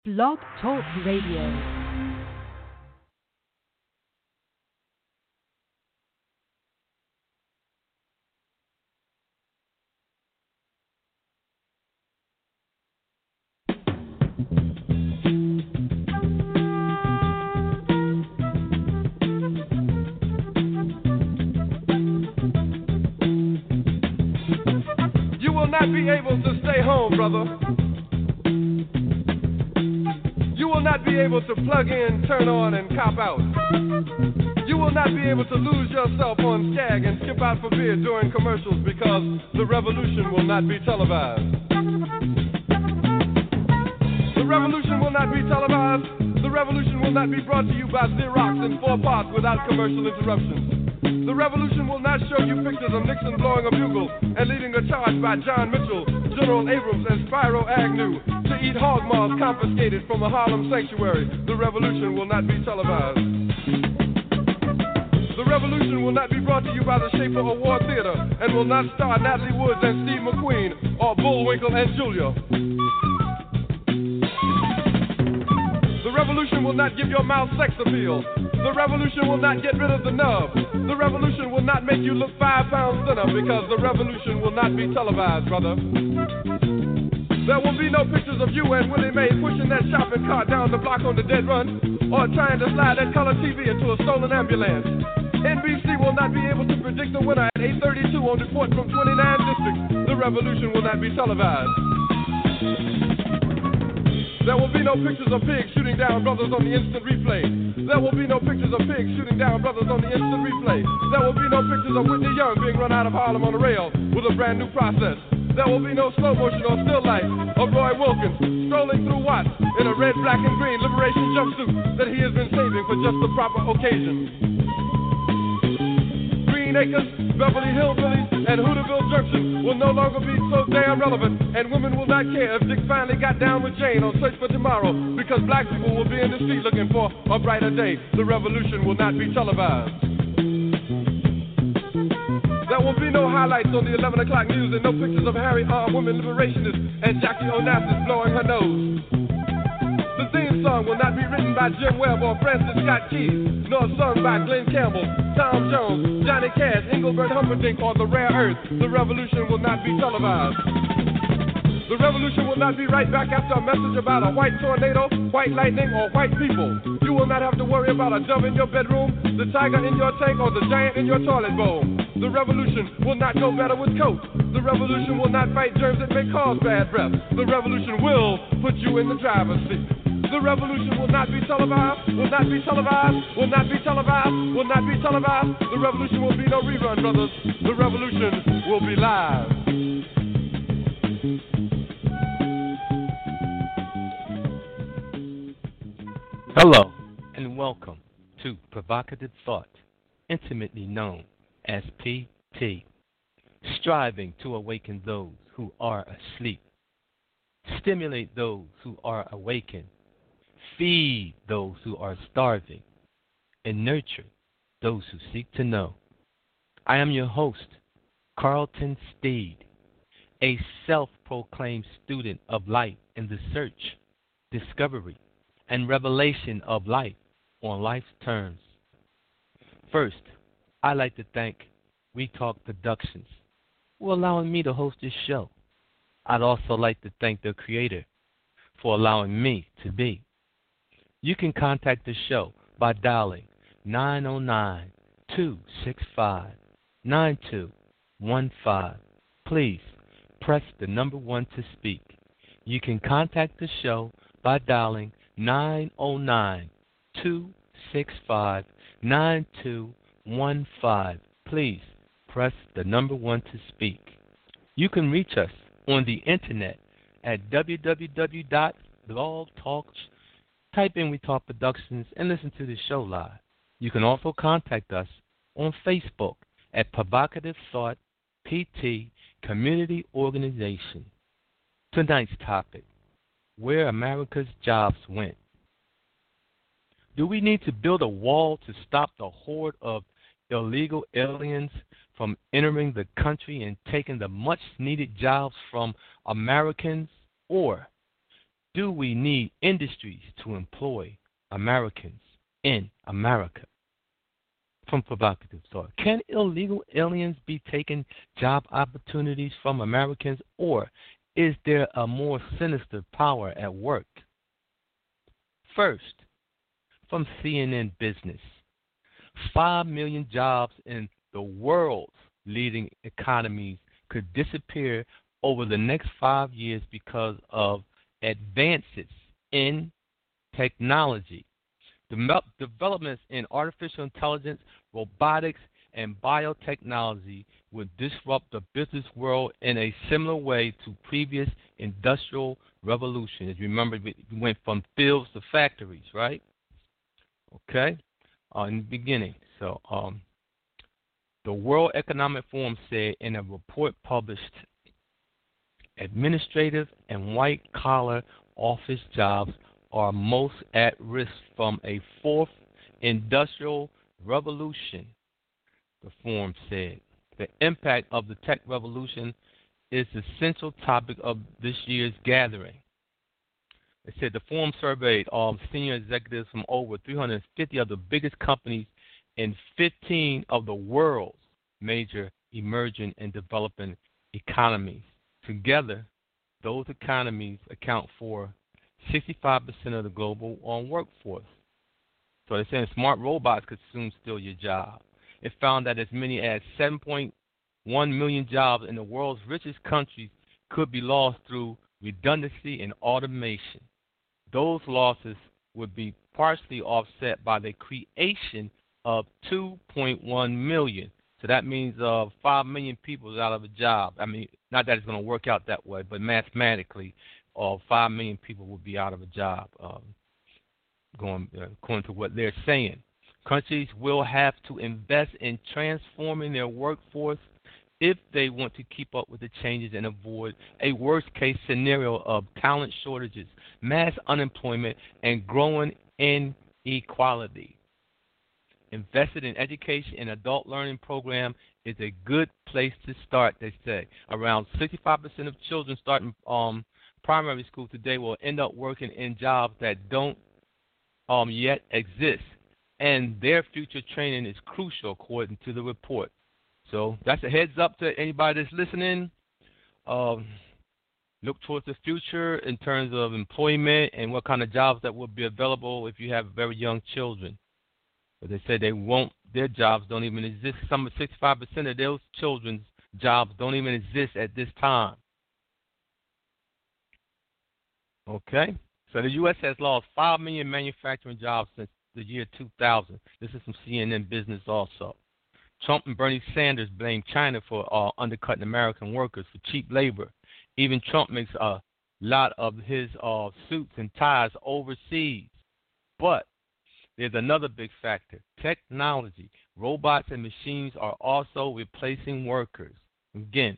Blog Talk Radio. You will not be able to stay home, brother. You will not be able to plug in, turn on, and cop out. You will not be able to lose yourself on Skag and skip out for beer during commercials because the revolution will not be televised. The revolution will not be televised. The revolution will not be brought to you by Xerox in 4 parts without commercial interruptions. The revolution will not show you pictures of Nixon blowing a bugle and leading a charge by John Mitchell, General Abrams, and Spyro Agnew to eat hog maws confiscated from a Harlem sanctuary. The revolution will not be televised. The revolution will not be brought to you by the Schaefer Award Theater and will not star Natalie Woods and Steve McQueen or Bullwinkle and Julia. The revolution will not give your mouth sex appeal. The revolution will not get rid of the nub. The revolution will not make you look 5 pounds thinner because the revolution will not be televised, brother. There will be no pictures of you and Willie Mae pushing that shopping cart down the block on the dead run or trying to slide that color TV into a stolen ambulance. NBC will not be able to predict the winner at 8:32 on report from 29 districts. The revolution will not be televised. There will be no pictures of pigs shooting down brothers on the instant replay. There will be no pictures of pigs shooting down brothers on the instant replay. There will be no pictures of Whitney Young being run out of Harlem on a rail with a brand new process. There will be no slow motion or still life of Roy Wilkins strolling through Watts in a red, black, and green liberation jumpsuit that he has been saving for just the proper occasion. Green Acres, Beverly Hillbillies, and Hooterville Junction will no longer be so damn relevant, and women will not care if Dick finally got down with Jane on Search for Tomorrow, because black people will be in the street looking for a brighter day. The revolution will not be televised. There will be no highlights on the 11 o'clock news and no pictures of Harry armed women liberationists and Jackie Onassis blowing her nose. The theme song will not be written by Jim Webb or Francis Scott Keys, nor sung by Glenn Campbell, Tom Jones, Johnny Cash, Engelbert Humperdinck, or The Rare Earth. The revolution will not be televised. The revolution will not be right back after a message about a white tornado, white lightning, or white people. You will not have to worry about a dove in your bedroom, the tiger in your tank, or the giant in your toilet bowl. The revolution will not go better with Coke. The revolution will not fight germs that may cause bad breath. The revolution will put you in the driver's seat. The revolution will not be televised, will not be televised, will not be televised, will not be televised. The revolution will be no rerun, brothers. The revolution will be live. Hello, and welcome to Provocative Thought, intimately known as PT, striving to awaken those who are asleep, stimulate those who are awakened, feed those who are starving, and nurture those who seek to know. I am your host, Carlton Steed, a self-proclaimed student of light in the search, discovery, and revelation of life on life's terms. First, I'd like to thank We Talk Productions for allowing me to host this show. I'd also like to thank the creator for allowing me to be. You can contact the show by dialing 909-265-9215. Please press the number 1 to speak. You can contact the show by dialing 909-265-9215. Please press the number 1 to speak. You can reach us on the internet at www.blogtalk. Type in We Talk Productions and listen to the show live. You can also contact us on Facebook at Provocative Thought PT Community Organization. Tonight's topic: where America's jobs went. Do we need to build a wall to stop the horde of illegal aliens from entering the country and taking the much-needed jobs from Americans? Or Do we need industries to employ Americans in America? From Provocative Thought. Can illegal aliens be taking job opportunities from Americans, or is there a more sinister power at work? First, from CNN Business, 5 million jobs in the world's leading economies could disappear over the next 5 years because of advances in technology. Developments in artificial intelligence, robotics, and biotechnology would disrupt the business world in a similar way to previous industrial revolutions. Remember, we went from fields to factories, right? Okay, in the beginning. So, the World Economic Forum said in a report published, administrative and white-collar office jobs are most at risk from a fourth industrial revolution, the forum said. The impact of the tech revolution is the central topic of this year's gathering. It said the forum surveyed senior executives from over 350 of the biggest companies in 15 of the world's major emerging and developing economies. Together, those economies account for 65% of the global workforce. So they're saying smart robots could soon steal your job. It found that as many as 7.1 million jobs in the world's richest countries could be lost through redundancy and automation. Those losses would be partially offset by the creation of 2.1 million. So that means 5 million people is out of a job. I mean, not that it's going to work out that way, but mathematically, 5 million people will be out of a job, according to what they're saying. Countries will have to invest in transforming their workforce if they want to keep up with the changes and avoid a worst-case scenario of talent shortages, mass unemployment, and growing inequality. Invested in education and adult learning program is a good place to start, they say. Around 65% of children starting primary school today will end up working in jobs that don't yet exist, and their future training is crucial, according to the report. So that's a heads up to anybody that's listening. Look towards the future in terms of employment and what kind of jobs that will be available if you have very young children. But they say their jobs don't even exist. 65% of those children's jobs don't even exist at this time. Okay? So the U.S. has lost 5 million manufacturing jobs since the year 2000. This is from CNN Business also. Trump and Bernie Sanders blame China for undercutting American workers for cheap labor. Even Trump makes a lot of his suits and ties overseas. But there's another big factor. Technology. Robots and machines are also replacing workers. Again,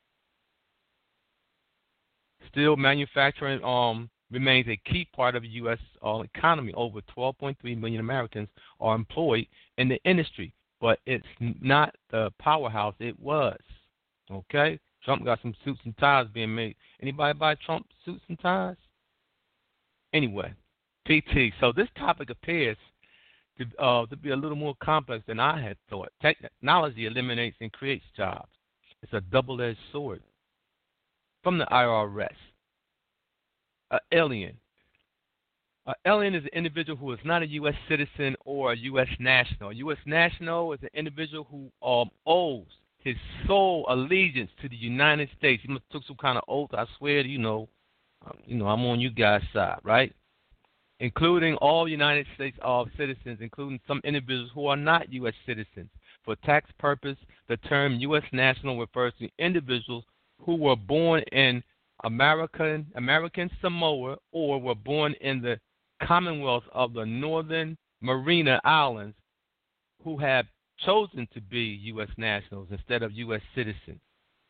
still manufacturing remains a key part of the U.S. economy. Over 12.3 million Americans are employed in the industry, but it's not the powerhouse it was. Okay? Trump got some suits and ties being made. Anybody buy Trump suits and ties? Anyway, PT. So this topic appears to be a little more complex than I had thought. Technology eliminates and creates jobs. It's a double-edged sword. From the IRS, an alien. An alien is an individual who is not a U.S. citizen or a U.S. national. A U.S. national is an individual who owes his sole allegiance to the United States. He must have took some kind of oath. I swear, I'm on you guys' side, right? Including all United States citizens, including some individuals who are not U.S. citizens. For tax purpose, the term U.S. national refers to individuals who were born in American Samoa or were born in the Commonwealth of the Northern Mariana Islands who have chosen to be U.S. nationals instead of U.S. citizens.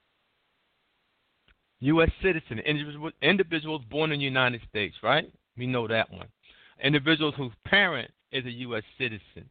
U.S. citizen, individuals born in the United States, right? We know that one. Individuals whose parent is a U.S. citizen.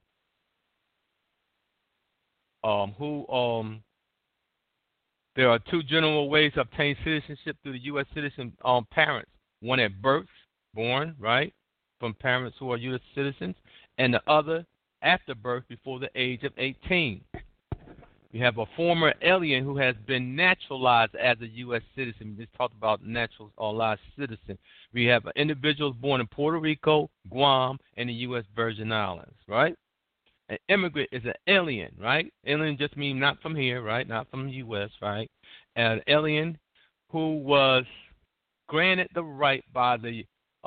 There are two general ways to obtain citizenship through the U.S. citizen parents. one at birth, born, right, from parents who are U.S. citizens, and the other after birth before the age of 18. We have a former alien who has been naturalized as a U.S. citizen. We just talked about naturalized citizen. We have individuals born in Puerto Rico, Guam, and the U.S. Virgin Islands, right? An immigrant is an alien, right? Alien just means not from here, right? Not from the U.S., right? An alien who was granted the right by the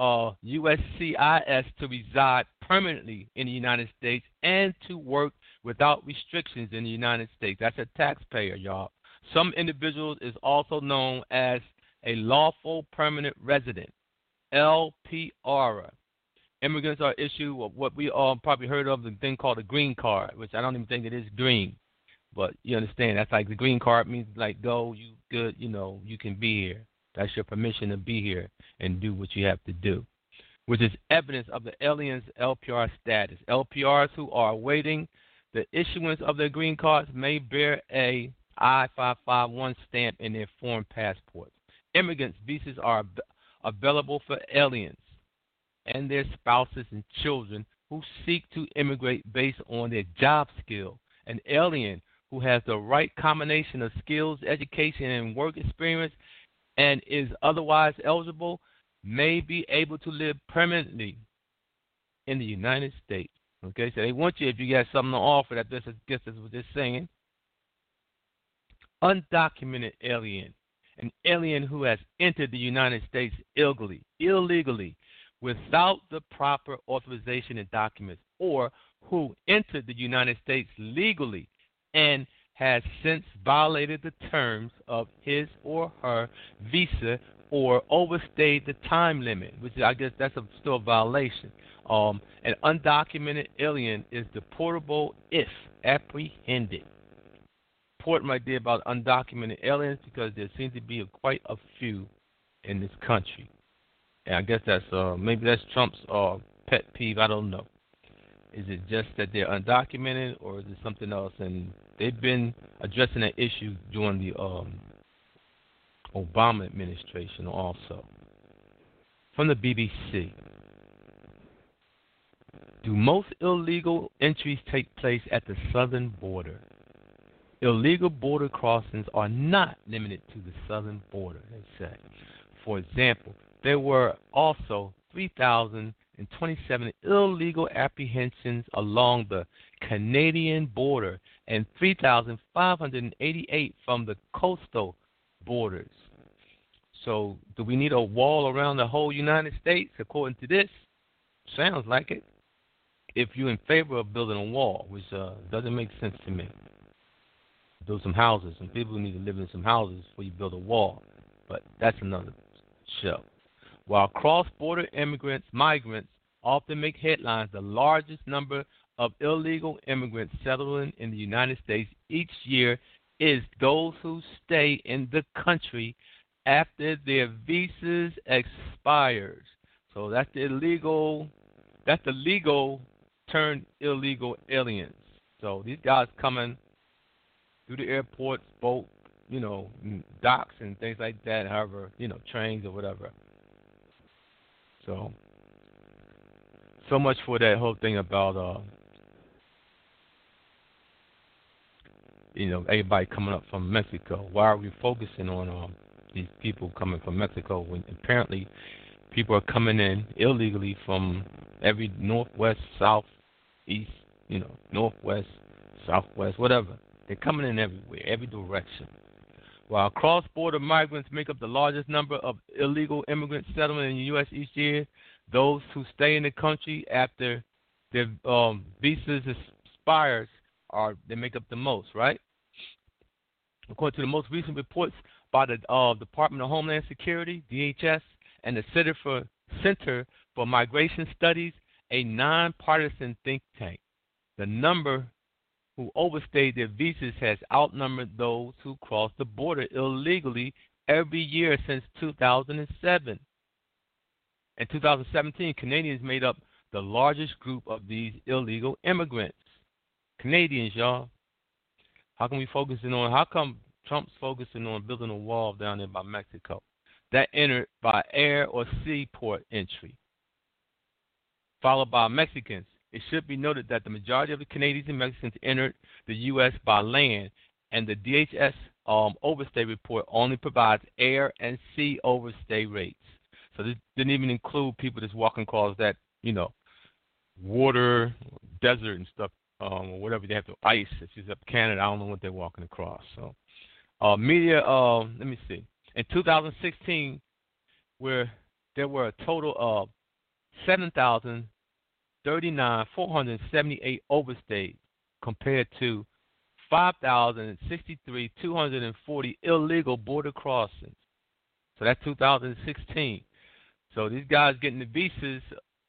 USCIS to reside permanently in the United States and to work without restrictions in the United States. That's a taxpayer, y'all. Some individuals is also known as a lawful permanent resident, LPR. Immigrants are issued what we all probably heard of, the thing called a green card, which I don't even think it is green. But you understand, that's like the green card means like go, you good, you can be here. That's your permission to be here and do what you have to do, which is evidence of the aliens' LPR status. LPRs who are awaiting the issuance of their green cards may bear a I-551 stamp in their foreign passports. Immigrants' visas are available for aliens and their spouses and children who seek to immigrate based on their job skill. An alien who has the right combination of skills, education, and work experience and is otherwise eligible may be able to live permanently in the United States. Okay, so they want you, if you got something to offer, that this is, guess that's what they're saying. Undocumented alien, an alien who has entered the United States illegally, without the proper authorization and documents, or who entered the United States legally and has since violated the terms of his or her visa or overstayed the time limit, which I guess that's still a violation. An undocumented alien is deportable if apprehended. Important right there about undocumented aliens because there seems to be quite a few in this country. And I guess that's maybe that's Trump's pet peeve. I don't know. Is it just that they're undocumented or is it something else? And they've been addressing that issue during the Obama administration also. From the BBC. Do most illegal entries take place at the southern border? Illegal border crossings are not limited to the southern border, they say. For example, there were also 3,027 illegal apprehensions along the Canadian border and 3,588 from the coastal borders. So, do we need a wall around the whole United States? According to this, sounds like it. If you're in favor of building a wall, which doesn't make sense to me. Build some houses, and people need to live in some houses before you build a wall. But that's another show. While cross-border migrants often make headlines, the largest number of illegal immigrants settling in the United States each year is those who stay in the country after their visas expires. So that's the legal turned illegal aliens. So these guys coming through the airports, boat, docks and things like that, however, trains or whatever. So much for that whole thing about, everybody coming up from Mexico. Why are we focusing on these people coming from Mexico when apparently people are coming in illegally from every northwest, south, east, northwest, southwest, whatever. They're coming in everywhere, every direction. While cross-border migrants make up the largest number of illegal immigrants settling in the U.S. each year, those who stay in the country after their visas expires they make up the most, right? According to the most recent reports by the Department of Homeland Security, DHS, and the Center for Migration Studies, a nonpartisan think tank, the number who overstayed their visas has outnumbered those who crossed the border illegally every year since 2007. In 2017, Canadians made up the largest group of these illegal immigrants. Canadians, y'all. How come Trump's focusing on building a wall down there by Mexico? that entered by air or seaport entry, followed by Mexicans. It should be noted that the majority of the Canadians and Mexicans entered the U.S. by land, and the DHS overstay report only provides air and sea overstay rates. So this didn't even include people that's walking across that, water, desert and stuff, or whatever they have to ice. If it's up Canada, I don't know what they're walking across. So media, let me see. In 2016, where there were a total of 7,478 overstays compared to 5,063, 240 illegal border crossings. So that's 2016. So these guys getting the visas,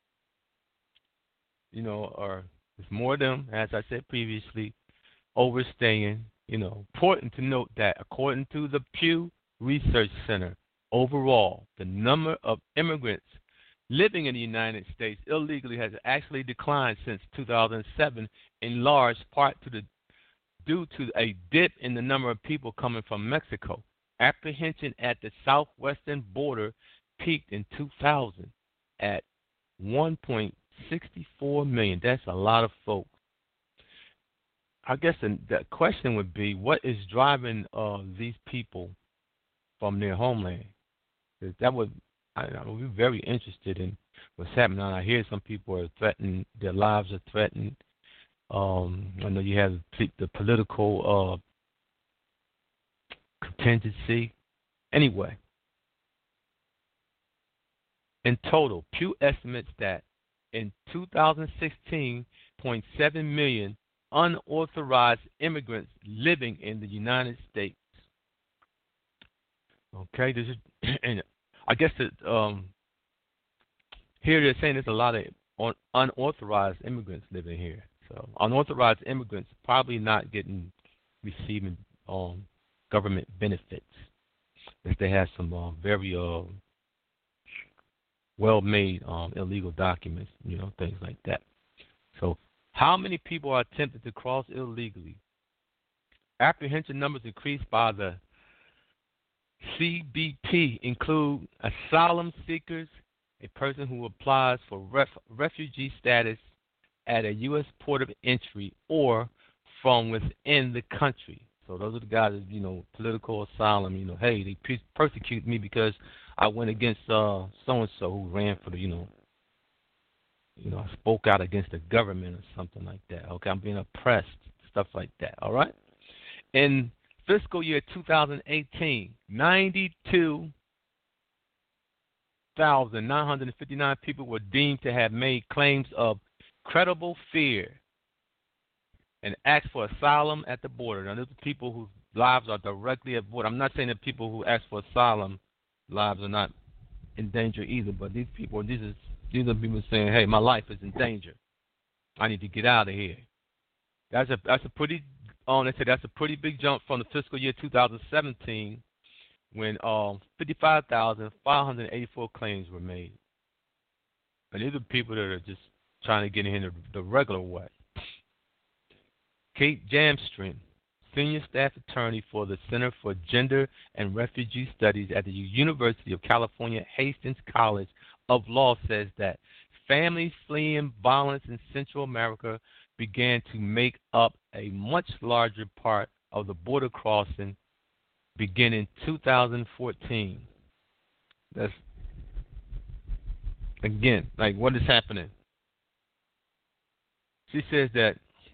are there's more of them, as I said previously, overstaying. Important to note that according to the Pew Research Center, overall, the number of immigrants living in the United States illegally has actually declined since 2007, in large part due to a dip in the number of people coming from Mexico. Apprehension at the southwestern border peaked in 2000 at 1.64 million. That's a lot of folks. I guess the question would be, what is driving these people from their homeland? I would be very interested in what's happening. I hear some people are threatened, their lives are threatened. I know you have the political contingency. Anyway, in total, Pew estimates that in 2016, 0.7 million unauthorized immigrants living in the United States. Okay, this is, and I guess that here they're saying there's a lot of unauthorized immigrants living here. So unauthorized immigrants probably not receiving government benefits, if they have some very well-made illegal documents, things like that. So how many people are attempted to cross illegally? Apprehension numbers increased by the CBP include asylum seekers, a person who applies for refugee status at a U.S. port of entry or from within the country. So those are the guys that, political asylum, hey, they persecute me because I went against so-and-so who ran for the, I spoke out against the government or something like that. Okay, I'm being oppressed, stuff like that, all right? In fiscal year 2018, 92,959 people were deemed to have made claims of credible fear and asked for asylum at the border. Now, these are people whose lives are directly at border. I'm not saying that people who ask for asylum lives are not in danger either, but these are people saying, hey, my life is in danger. I need to get out of here. That's a pretty they said that's a pretty big jump from the fiscal year 2017 when 55,584 claims were made. And these are people that are just trying to get in the regular way. Kate Jamstrom, senior staff attorney for the Center for Gender and Refugee Studies at the University of California Hastings College of Law, says that families fleeing violence in Central America began to make up a much larger part of the border crossing beginning 2014. That's, again, like what is happening? She says that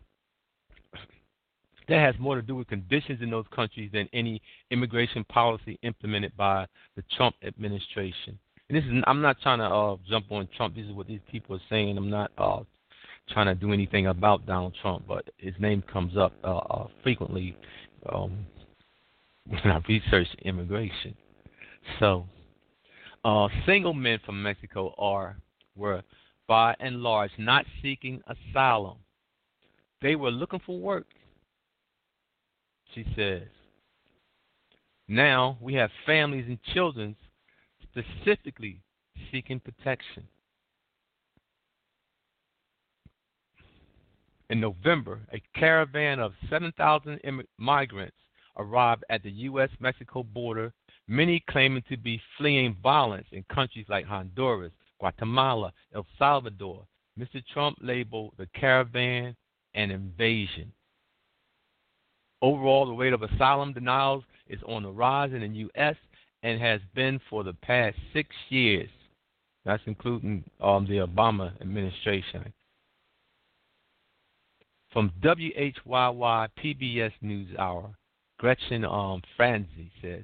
has more to do with conditions in those countries than any immigration policy implemented by the Trump administration. And I'm not trying to jump on Trump. This is what these people are saying. I'm not trying to do anything about Donald Trump, but his name comes up frequently when I research immigration. So, single men from Mexico were by and large not seeking asylum. They were looking for work, she says. Now we have families and children specifically seeking protection. In November, a caravan of 7,000 migrants arrived at the U.S.-Mexico border many claiming to be fleeing violence in countries like Honduras, Guatemala, El Salvador. Mr. Trump labeled the caravan an invasion. Overall, the rate of asylum denials is on the rise in the U.S. and has been for the past 6 years. That's including the Obama administration. From WHYY PBS NewsHour, Gretchen Franzi says,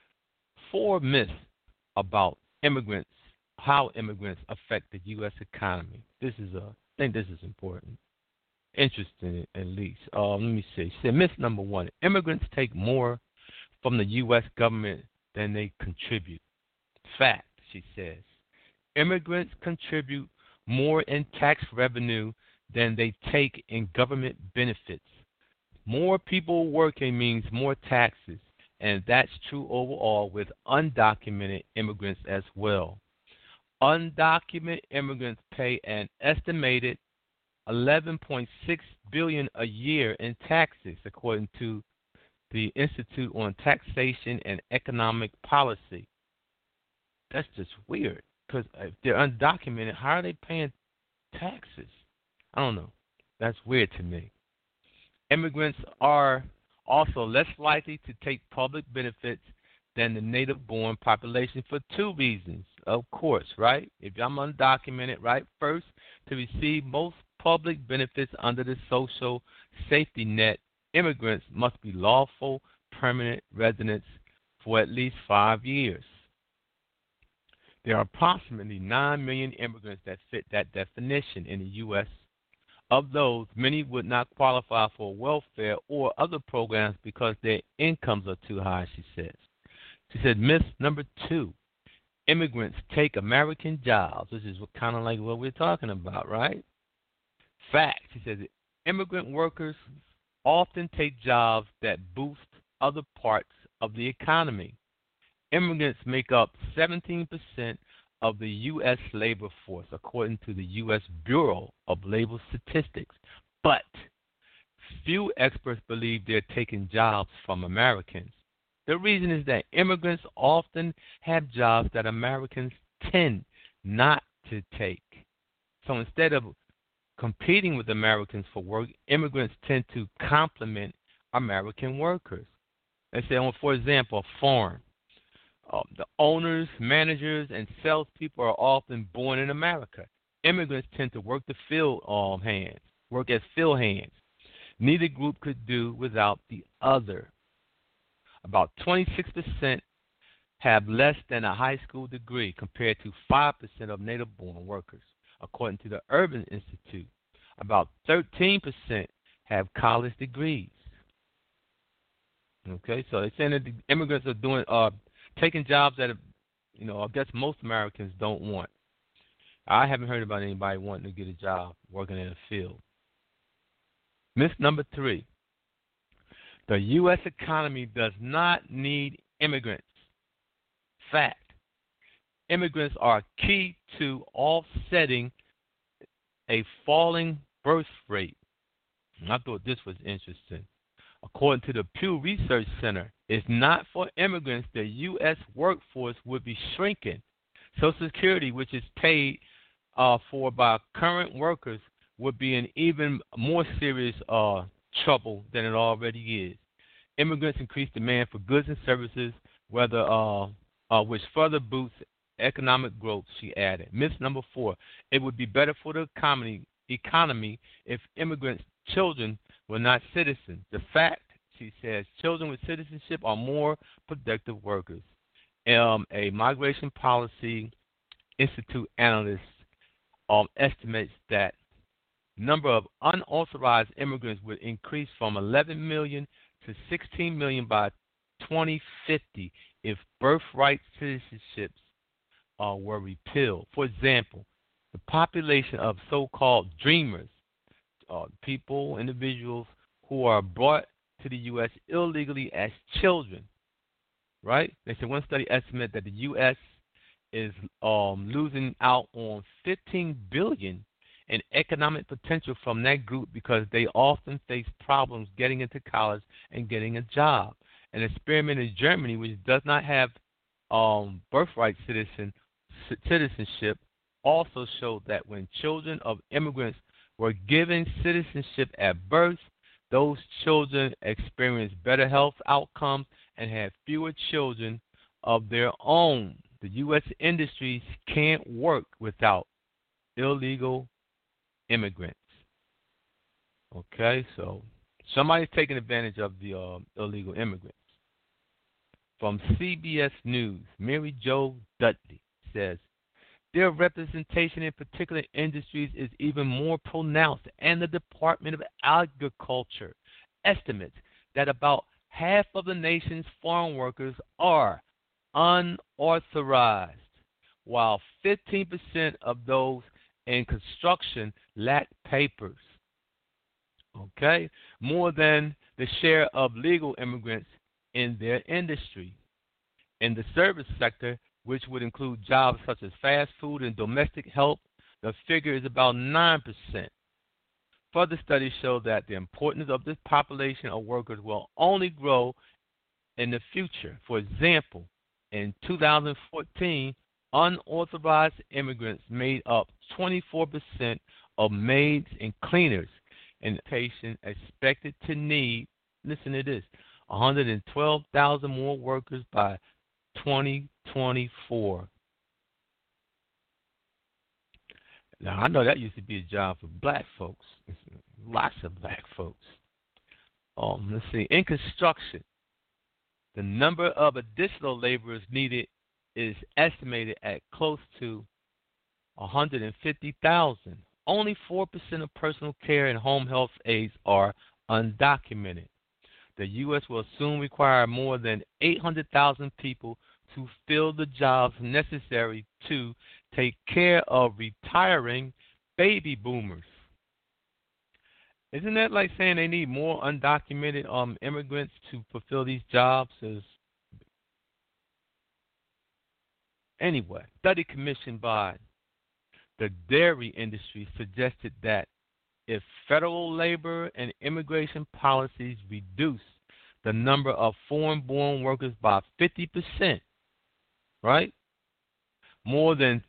4 myths about immigrants, how immigrants affect the U.S. economy. I think this is important. Interesting, at least. Let me see. She said, myth number 1, immigrants take more from the U.S. government than they contribute. Fact, she says. Immigrants contribute more in tax revenue than they take in government benefits. More people working means more taxes, and that's true overall with undocumented immigrants as well. Undocumented immigrants pay an estimated $11.6 billion a year in taxes, according to the Institute on Taxation and Economic Policy. That's just weird, because if they're undocumented, how are they paying taxes? I don't know. That's weird to me. Immigrants are also less likely to take public benefits than the native-born population for 2 reasons, of course, right? If I'm undocumented, right, first, to receive most public benefits under the social safety net, immigrants must be lawful permanent residents for at least 5 years. There are approximately 9 million immigrants that fit that definition in the U.S. Of those, many would not qualify for welfare or other programs because their incomes are too high, she says. She said, myth number 2, immigrants take American jobs. This is kind of like what we're talking about, right? Fact, she says, immigrant workers often take jobs that boost other parts of the economy. Immigrants make up 17% of the U.S. labor force, according to the U.S. Bureau of Labor Statistics. But few experts believe they're taking jobs from Americans. The reason is that immigrants often have jobs that Americans tend not to take. So instead of competing with Americans for work, immigrants tend to complement American workers. Let's say, for example, a farm. The owners, managers, and salespeople are often born in America. Immigrants tend to work the field hands, work as field hands. Neither group could do without the other. About 26% have less than a high school degree compared to 5% of native-born workers, according to the Urban Institute. About 13% have college degrees. Okay, so they're saying that the immigrants are doing taking jobs that, I guess most Americans don't want. I haven't heard about anybody wanting to get a job working in a field. Myth number 3, the U.S. economy does not need immigrants. Fact, immigrants are key to offsetting a falling birth rate. And I thought this was interesting. According to the Pew Research Center, if not for immigrants, the U.S. workforce would be shrinking. Social Security, which is paid for by current workers, would be in even more serious trouble than it already is. Immigrants increase demand for goods and services, which further boosts economic growth, she added. Myth number 4, it would be better for the economy if immigrants' children were not citizens. The fact, she says, children with citizenship are more productive workers. A Migration Policy Institute analyst estimates that number of unauthorized immigrants would increase from 11 million to 16 million by 2050 if birthright citizenships were repealed. For example, the population of so-called dreamers, individuals who are brought to the U.S. illegally as children, right? They said one study estimated that the U.S. is losing out on $15 billion in economic potential from that group because they often face problems getting into college and getting a job. An experiment in Germany, which does not have birthright citizenship also showed that when children of immigrants were given citizenship at birth, those children experienced better health outcomes and had fewer children of their own. The U.S. industries can't work without illegal immigrants. Okay, so somebody's taking advantage of the illegal immigrants. From CBS News, Mary Jo Dudley says, their representation in particular industries is even more pronounced, and the Department of Agriculture estimates that about half of the nation's farm workers are unauthorized, while 15% of those in construction lack papers. Okay? More than the share of legal immigrants in their industry. In the service sector, which would include jobs such as fast food and domestic help, the figure is about 9%. Further studies show that the importance of this population of workers will only grow in the future. For example, in 2014, unauthorized immigrants made up 24% of maids and cleaners, and the nation expected to need, listen to this, 112,000 more workers by 2024. Now, I know that used to be a job for black folks, lots of black folks. Let's see, in construction, the number of additional laborers needed is estimated at close to 150,000. Only 4% of personal care and home health aides are undocumented. The U.S. will soon require more than 800,000 people to fill the jobs necessary to take care of retiring baby boomers. Isn't that like saying they need more undocumented immigrants to fulfill these jobs? Anyway, study commissioned by the dairy industry suggested that if federal labor and immigration policies reduce the number of foreign-born workers by 50%, right? More than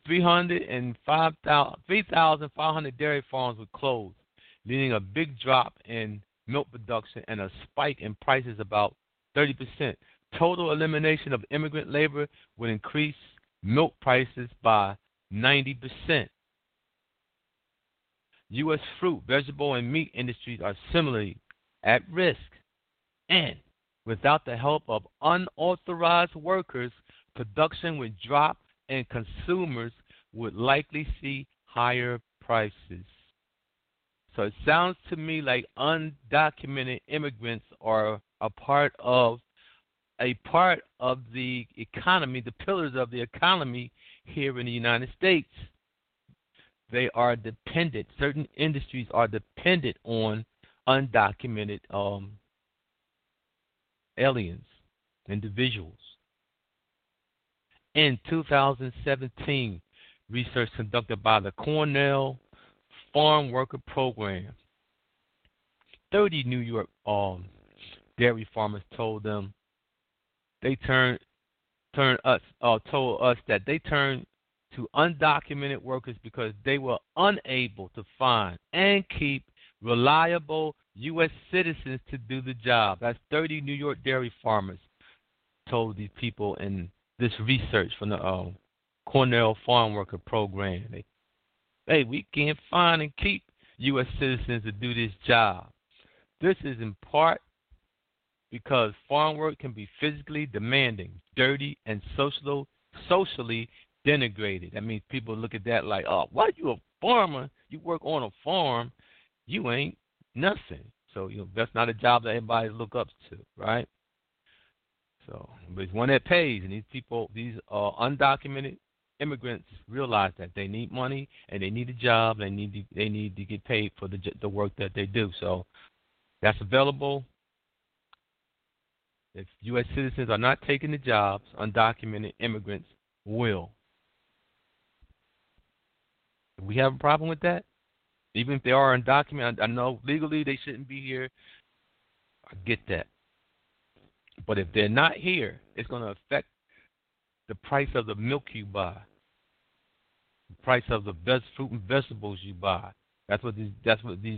3,500 dairy farms would close, leading a big drop in milk production and a spike in prices about 30%. Total elimination of immigrant labor would increase milk prices by 90%. U.S. fruit, vegetable, and meat industries are similarly at risk. And without the help of unauthorized workers, production would drop and consumers would likely see higher prices. So it sounds to me like undocumented immigrants are a part of the economy, the pillars of the economy here in the United States. They are dependent. Certain industries are dependent on undocumented aliens, individuals. In 2017, research conducted by the Cornell Farm Worker Program, 30 New York dairy farmers told us that they turned to undocumented workers because they were unable to find and keep reliable U.S. citizens to do the job. That's 30 New York dairy farmers told these people in this research from the Cornell Farm Worker Program. Hey, we can't find and keep U.S. citizens to do this job. This is in part because farm work can be physically demanding, dirty, and socially denigrated. That means people look at that like, oh, what? You a farmer? You work on a farm? You ain't nothing. So that's not a job that everybody look up to, right? So, but it's one that pays, and these people, these undocumented immigrants, realize that they need money and they need a job. They need to get paid for the work that they do. So that's available. If U.S. citizens are not taking the jobs, undocumented immigrants will. Do we have a problem with that? Even if they are undocumented, I know legally they shouldn't be here. I get that. But if they're not here, it's going to affect the price of the milk you buy, the price of the best fruit and vegetables you buy. That's what these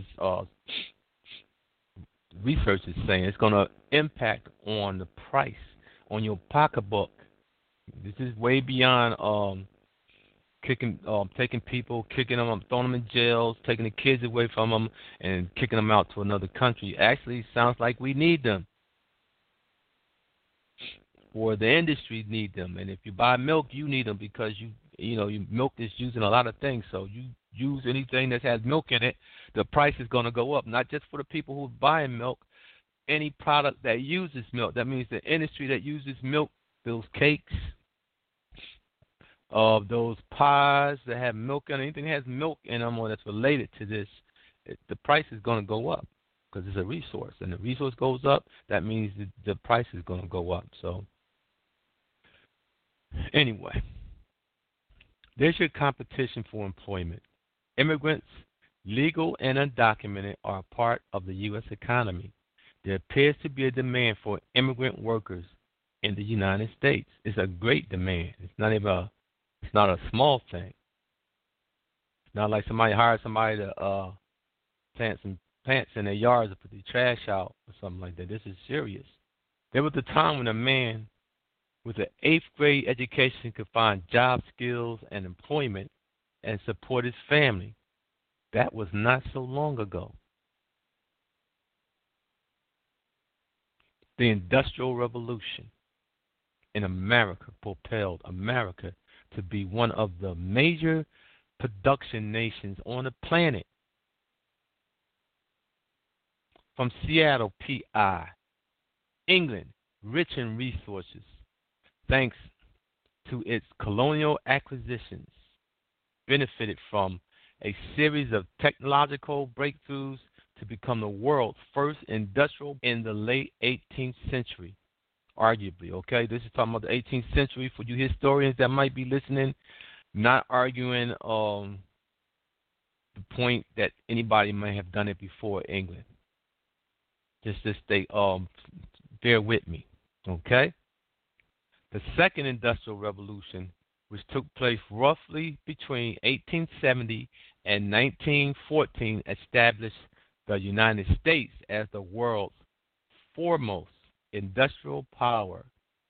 research is saying. It's going to impact on the price, on your pocketbook. This is way beyond taking people, kicking them up, throwing them in jails, taking the kids away from them, and kicking them out to another country. Actually, sounds like we need them. Or the industry need them. And if you buy milk, you need them because your milk is used in a lot of things. So you use anything that has milk in it, the price is going to go up. Not just for the people who are buying milk, any product that uses milk. That means the industry that uses milk, those cakes, those pies that have milk in it, anything that has milk in them or that's related to this, the price is going to go up because it's a resource. And the resource goes up, that means the price is going to go up. So anyway, there's your competition for employment. Immigrants, legal and undocumented, are a part of the U.S. economy. There appears to be a demand for immigrant workers in the United States. It's a great demand. It's not a small thing. It's not like somebody hired somebody to plant some plants in their yards to put the trash out or something like that. This is serious. There was a time when a man with an 8th grade education could find job skills and employment and support his family. That was not so long ago. The Industrial Revolution in America propelled America to be one of the major production nations on the planet. From Seattle, PI, England, rich in resources, thanks to its colonial acquisitions, benefited from a series of technological breakthroughs to become the world's first industrial in the late 18th century, arguably. Okay, this is talking about the 18th century for you historians that might be listening, not arguing the point that anybody may have done it before England. Just to stay, bear with me, okay? The Second Industrial Revolution, which took place roughly between 1870 and 1914, established the United States as the world's foremost industrial power.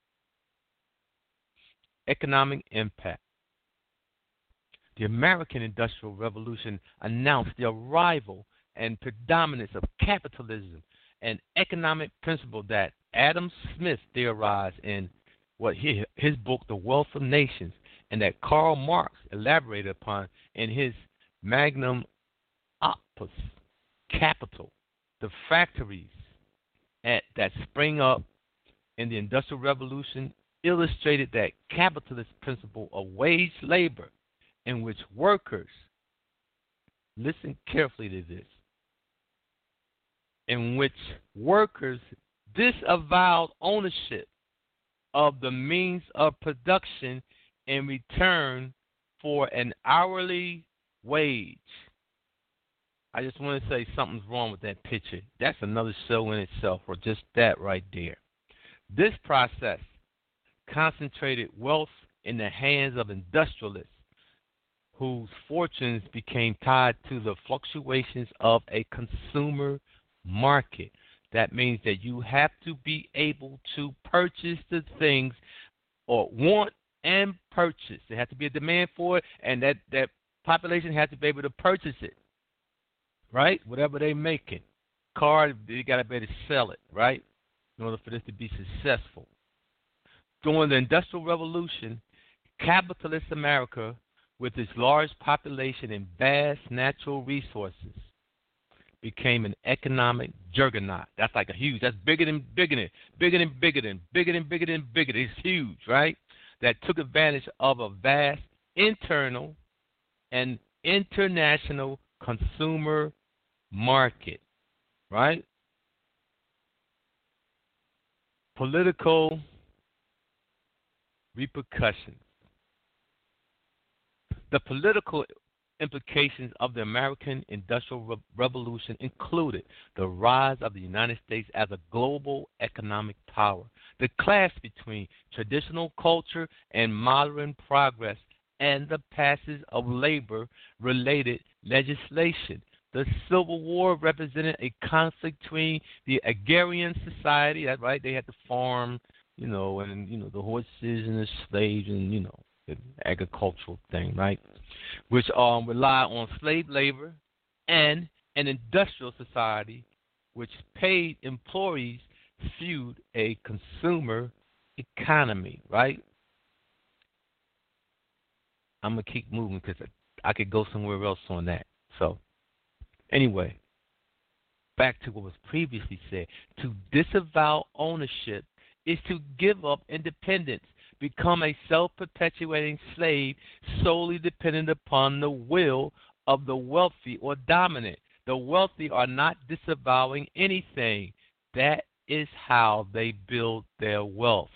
Economic impact. The American Industrial Revolution announced the arrival and predominance of capitalism, an economic principle that Adam Smith theorized in his book, The Wealth of Nations, and that Karl Marx elaborated upon in his magnum opus, Capital. The factories that sprang up in the Industrial Revolution illustrated that capitalist principle of wage labor in which workers, listen carefully to this, in which workers disavowed ownership of the means of production in return for an hourly wage. I just want to say something's wrong with that picture. That's another show in itself, or just that right there. This process concentrated wealth in the hands of industrialists whose fortunes became tied to the fluctuations of a consumer market. That means that you have to be able to purchase the things or want and purchase. There has to be a demand for it, and that population has to be able to purchase it, right? Whatever they're making. Car, they got to be able to sell it, right, in order for this to be successful. During the Industrial Revolution, capitalist America, with its large population and vast natural resources, became an economic juggernaut. That's like a huge, that's bigger than bigger than, bigger than bigger than, bigger than bigger than bigger than. It's huge, right? That took advantage of a vast internal and international consumer market, right? Political repercussions. The political implications of the American Industrial Revolution included the rise of the United States as a global economic power. the clash between traditional culture and modern progress, and the passage of labor-related legislation. The Civil War represented a conflict between the agrarian society, that's right, they had to farm, and the horses and the slaves and, the agricultural thing, right, which relied on slave labor, and an industrial society which paid employees fueled a consumer economy, right? I'm going to keep moving because I could go somewhere else on that. So, anyway, back to what was previously said. To disavow ownership is to give up independence, become a self-perpetuating slave solely dependent upon the will of the wealthy or dominant. The wealthy are not disavowing anything. That is how they build their wealth.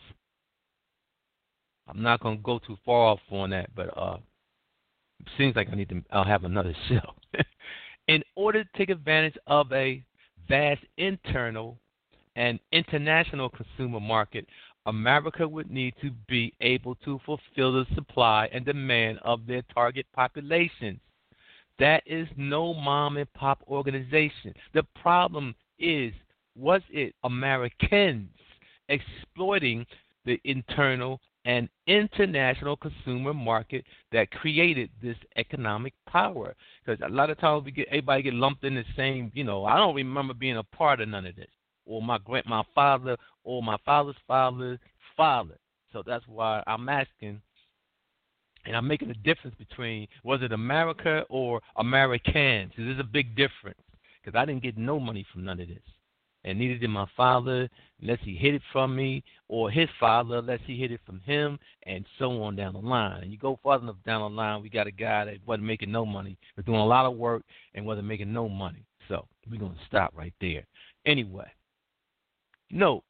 I'm not going to go too far off on that, but it seems like I'll have another show. In order to take advantage of a vast internal and international consumer market, America would need to be able to fulfill the supply and demand of their target populations. That is no mom and pop organization. The problem is, was it Americans exploiting the internal and international consumer market that created this economic power? Because a lot of times everybody get lumped in the same. I don't remember being a part of none of this, or my father, or my father's father's father. So that's why I'm asking. And I'm making a difference between, was it America or Americans? There's a big difference, because I didn't get no money from none of this. And neither did my father, unless he hid it from me, or his father, unless he hid it from him, and so on down the line. And you go far enough down the line, we got a guy that wasn't making no money, was doing a lot of work, and wasn't making no money. So we're going to stop right there. Anyway, note,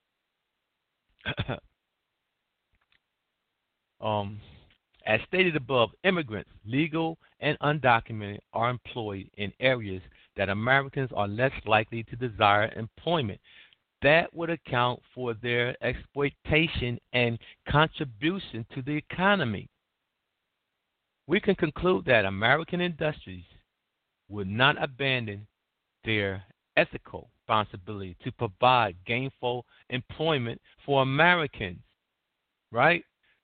as stated above, immigrants, legal and undocumented, are employed in areas that Americans are less likely to desire employment. That would account for their exploitation and contribution to the economy. We can conclude that American industries would not abandon their ethical responsibility to provide gainful employment for Americans, right?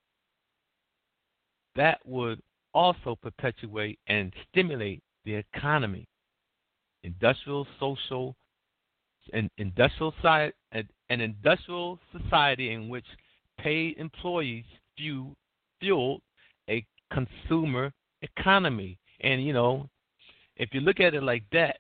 That would also perpetuate and stimulate the economy. Industrial society in which paid employees fueled a consumer economy. And if you look at it like that,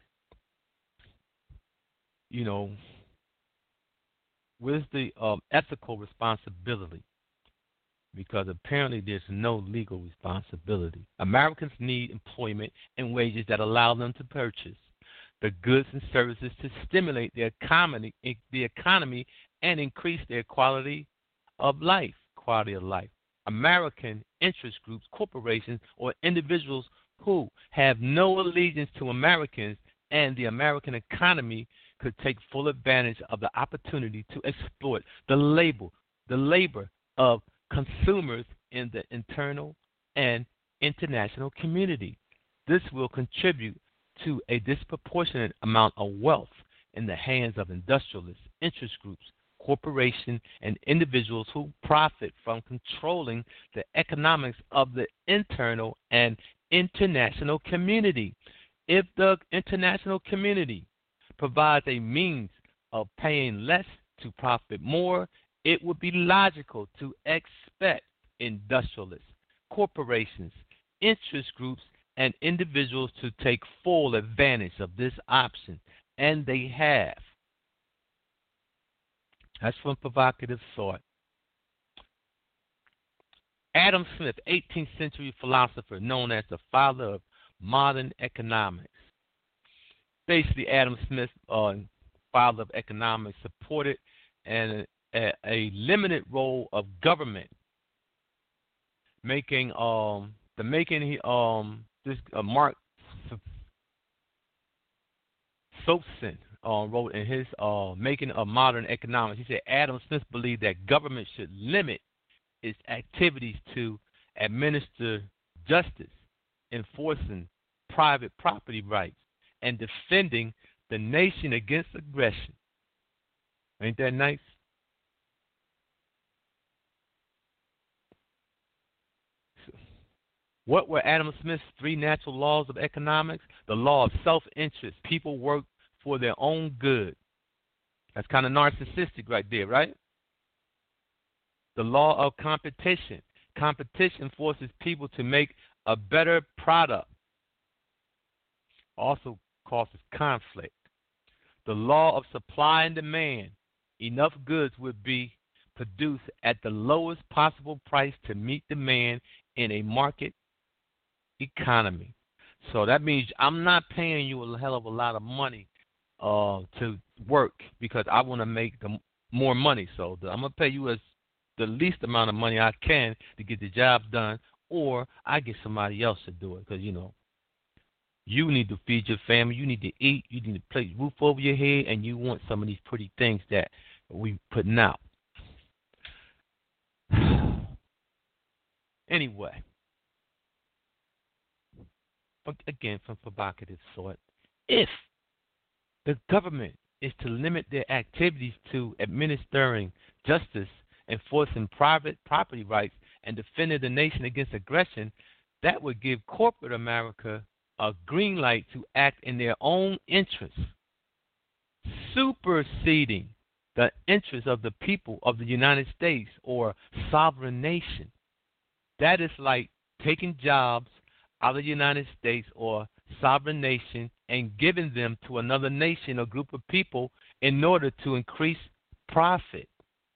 where's the ethical responsibility? Because apparently there's no legal responsibility. Americans need employment and wages that allow them to purchase the goods and services to stimulate the economy and increase their quality of life. American interest groups, corporations, or individuals who have no allegiance to Americans and the American economy could take full advantage of the opportunity to exploit the labor of consumers in the internal and international community. This will contribute to a disproportionate amount of wealth in the hands of industrialists, interest groups, corporations, and individuals who profit from controlling the economics of the internal and international community. If the international community provides a means of paying less to profit more, it would be logical to expect industrialists, corporations, interest groups, and individuals to take full advantage of this option, and they have. That's from Provocative Thought. Adam Smith, 18th century philosopher known as the father of modern economics. Basically, Adam Smith, father of economics, supported a limited role of government, making Mark Sopson, wrote in his Making of Modern Economics. He said Adam Smith believed that government should limit its activities to administer justice, enforcing private property rights, and defending the nation against aggression. Ain't that nice? What were Adam Smith's three natural laws of economics? The law of self-interest. People work for their own good. That's kind of narcissistic right there, right? The law of competition. Competition forces people to make a better product. Also causes conflict. The law of supply and demand. Enough goods would be produced at the lowest possible price to meet demand in a market economy. So that means I'm not paying you a hell of a lot of money to work because I want to make more money. So I'm going to pay you as the least amount of money I can to get the job done, or I get somebody else to do it because, you need to feed your family, you need to eat, you need to place roof over your head, and you want some of these pretty things that we putting out. Anyway. Again, from provocative thought, if the government is to limit their activities to administering justice, enforcing private property rights, and defending the nation against aggression, that would give corporate America a green light to act in their own interests, superseding the interests of the people of the United States or sovereign nation. That is like taking jobs out of the United States or sovereign nation and giving them to another nation or group of people in order to increase profit.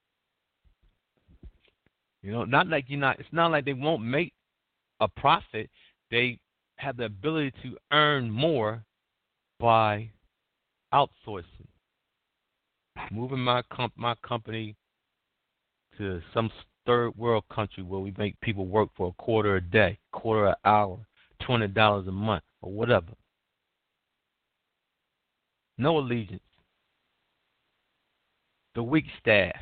It's not like they won't make a profit. They have the ability to earn more by outsourcing. Moving my company to some third world country where we make people work for a quarter a day, quarter an hour, $20 a month, or whatever. No allegiance. The weak staff.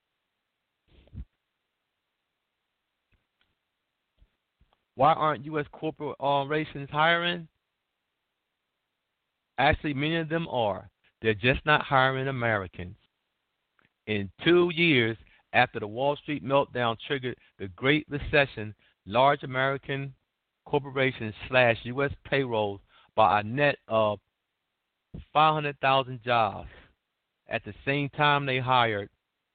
Why aren't U.S. corporations hiring? Actually, many of them are. They're just not hiring Americans. In 2 years after the Wall Street meltdown triggered the Great Recession, large American corporations slashed U.S. payrolls by a net of 500,000 jobs. At the same time, they hired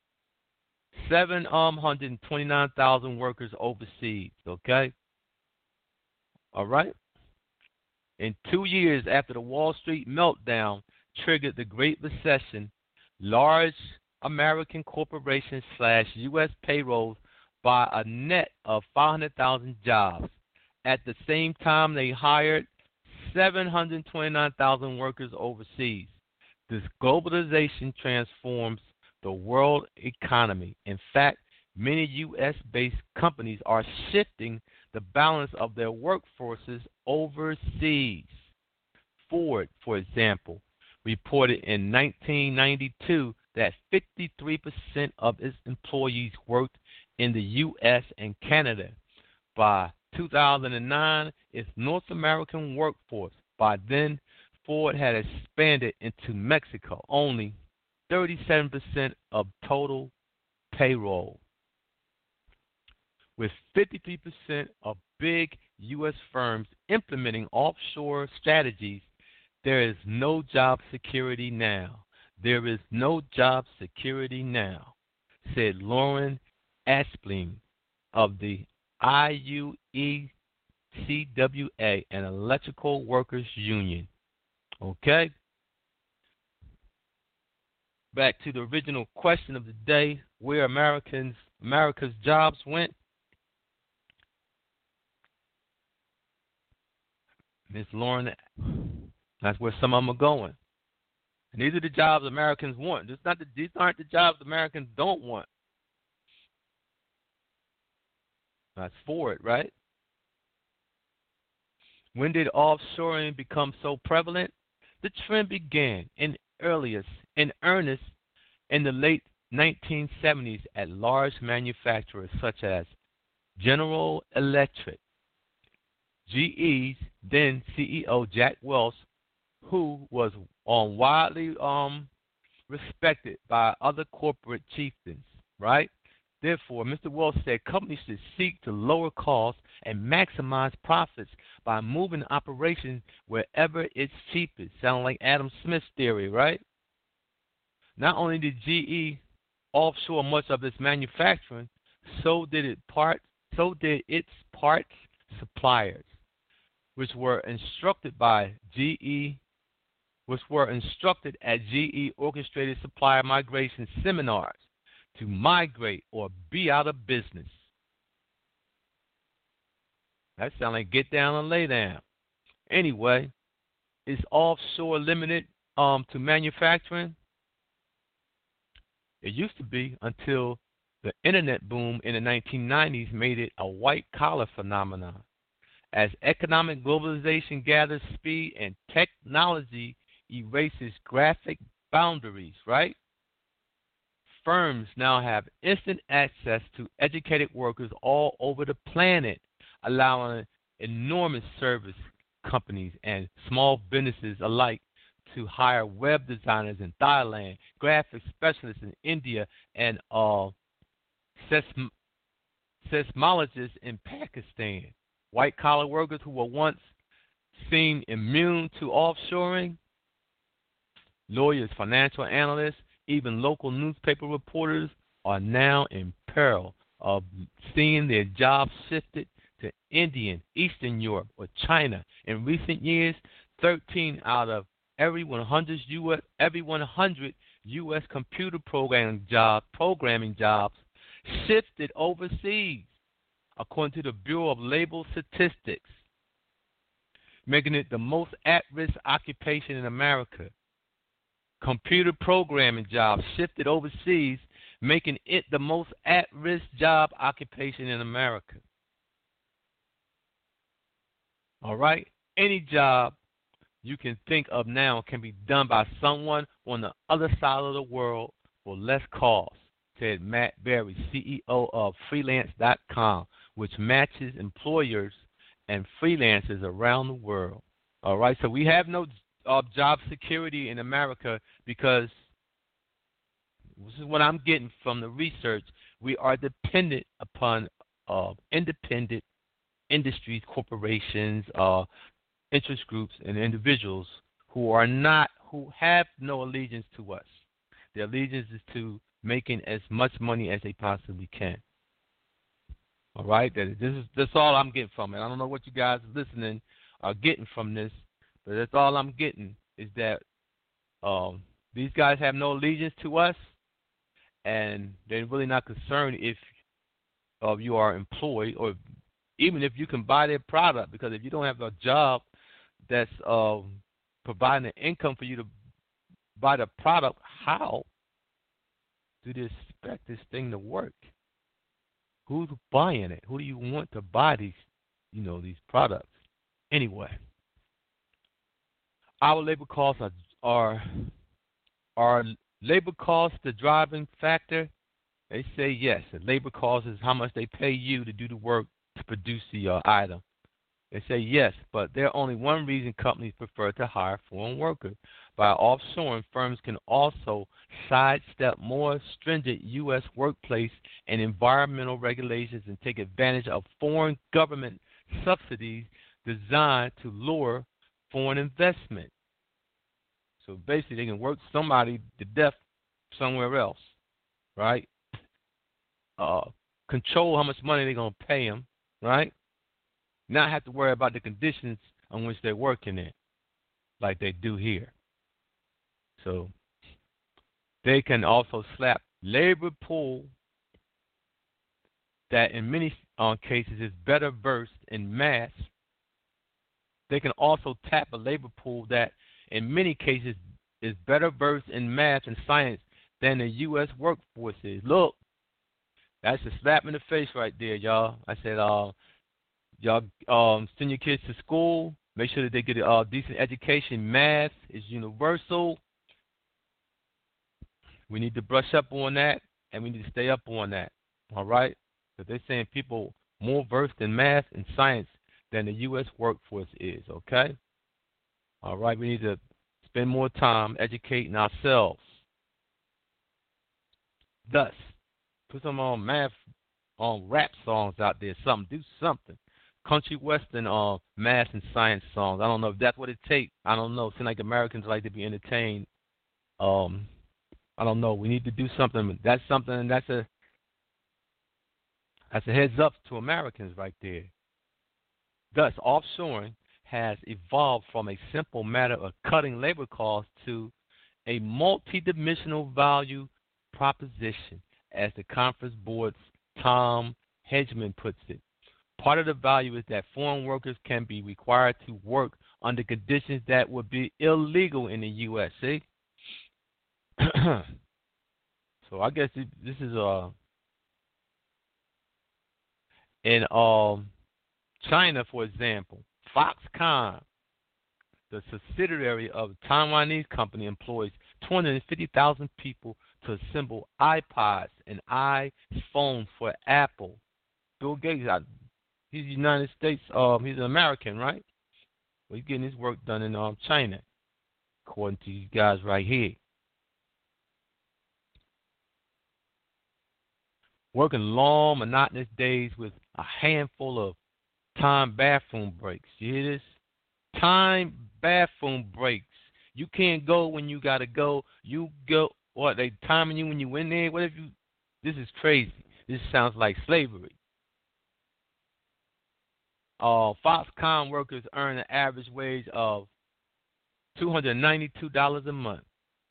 729,000 workers overseas, okay? All right? In 2 years after the Wall Street meltdown triggered the Great Recession, large American corporations slashed U.S. payrolls by a net of 500,000 jobs. At the same time, they hired 729,000 workers overseas. This globalization transforms the world economy. In fact, many U.S.-based companies are shifting the balance of their workforces overseas. Ford, for example, reported in 1992 that 53% of its employees worked in the U.S. and Canada. By 2009, its North American workforce, by then, Ford had expanded into Mexico, only 37% of total payroll. With 53% of big U.S. firms implementing offshore strategies, there is no job security now. There is no job security now, said Lauren Aspling of the IUECWA, an electrical workers union. Okay? Back to the original question of the day, where America's jobs went. Ms. Lauren, that's where some of them are going. And these are the jobs Americans want. These aren't the jobs Americans don't want. That's Ford, right? When did offshoring become so prevalent? The trend began in earliest in earnest in the late 1970s at large manufacturers such as General Electric. GE's then CEO Jack Welch, who was widely respected by other corporate chieftains, right? Therefore, Mr. Welch said companies should seek to lower costs and maximize profits by moving operations wherever it's cheapest. Sound like Adam Smith's theory, right? Not only did GE offshore much of its manufacturing, so did its parts suppliers, which were instructed at GE orchestrated supplier migration seminars to migrate or be out of business. That sounds like get down and lay down. Anyway, is offshore limited to manufacturing? It used to be until the internet boom in the 1990s made it a white-collar phenomenon. As economic globalization gathers speed and technology erases graphic boundaries, right? Firms now have instant access to educated workers all over the planet, allowing enormous service companies and small businesses alike to hire web designers in Thailand, graphic specialists in India, and seismologists in Pakistan. White-collar workers who were once seen immune to offshoring, lawyers, financial analysts, even local newspaper reporters are now in peril of seeing their jobs shifted to Indian, Eastern Europe, or China. In recent years, 13 out of every 100 U.S. computer programming jobs shifted overseas, according to the Bureau of Labor Statistics, making it the most at-risk occupation in America. Computer programming jobs shifted overseas, making it the most at-risk job occupation in America. All right? Any job you can think of now can be done by someone on the other side of the world for less cost, said Matt Berry, CEO of Freelance.com, which matches employers and freelancers around the world. All right? So we have no job security in America because this is what I'm getting from the research. We are dependent upon independent industries, corporations, interest groups, and individuals who have no allegiance to us. Their allegiance is to making as much money as they possibly can. All right, that's all I'm getting from it. I don't know what you guys listening are getting from this, but that's all I'm getting is that these guys have no allegiance to us, and they're really not concerned if you are employed or even if you can buy their product, because if you don't have a job that's providing an income for you to buy the product, how do they expect this thing to work? Who's buying it? Who do you want to buy these products? Anyway, our labor costs are labor costs the driving factor? They say yes. The labor cost is how much they pay you to do the work to produce the item. They say yes, but there's only one reason companies prefer to hire foreign workers. By offshoring, firms can also sidestep more stringent U.S. workplace and environmental regulations and take advantage of foreign government subsidies designed to lure foreign investment. So basically, they can work somebody to death somewhere else, right? Control how much money they're going to pay them, right? Not have to worry about the conditions on which they're working in, like they do here. So they can also slap labor pool that in many cases is better versed in math. They can also tap a labor pool that in many cases is better versed in math and science than the U.S. workforce is. Look, that's a slap in the face right there, y'all. I said, y'all send your kids to school. Make sure that they get a decent education. Math is universal. We need to brush up on that, and we need to stay up on that. All right? Because they're saying people more versed in math and science than the U.S. workforce is. Okay? All right? We need to spend more time educating ourselves. Thus, put some on math, on rap songs out there. Something. Do something. Country western math and science songs. I don't know if that's what it takes. I don't know. Seems like Americans like to be entertained. I don't know. We need to do something. That's something. That's a heads up to Americans right there. Thus, offshoring has evolved from a simple matter of cutting labor costs to a multidimensional value proposition, as the Conference Board's Tom Hedgeman puts it. Part of the value is that foreign workers can be required to work under conditions that would be illegal in the U.S. See? So I guess this is in China, for example, Foxconn, the subsidiary of a Taiwanese company, employs 250,000 people to assemble iPods and iPhones for Apple. Bill Gates, he's United States. He's an American, right? Well, he's getting his work done in China, according to these guys right here. Working long, monotonous days with a handful of time bathroom breaks. You hear this? Time bathroom breaks. You can't go when you got to go. You go, what, they timing you when you in there? What if you, this is crazy. This sounds like slavery. Foxconn workers earn an average wage of $292 a month.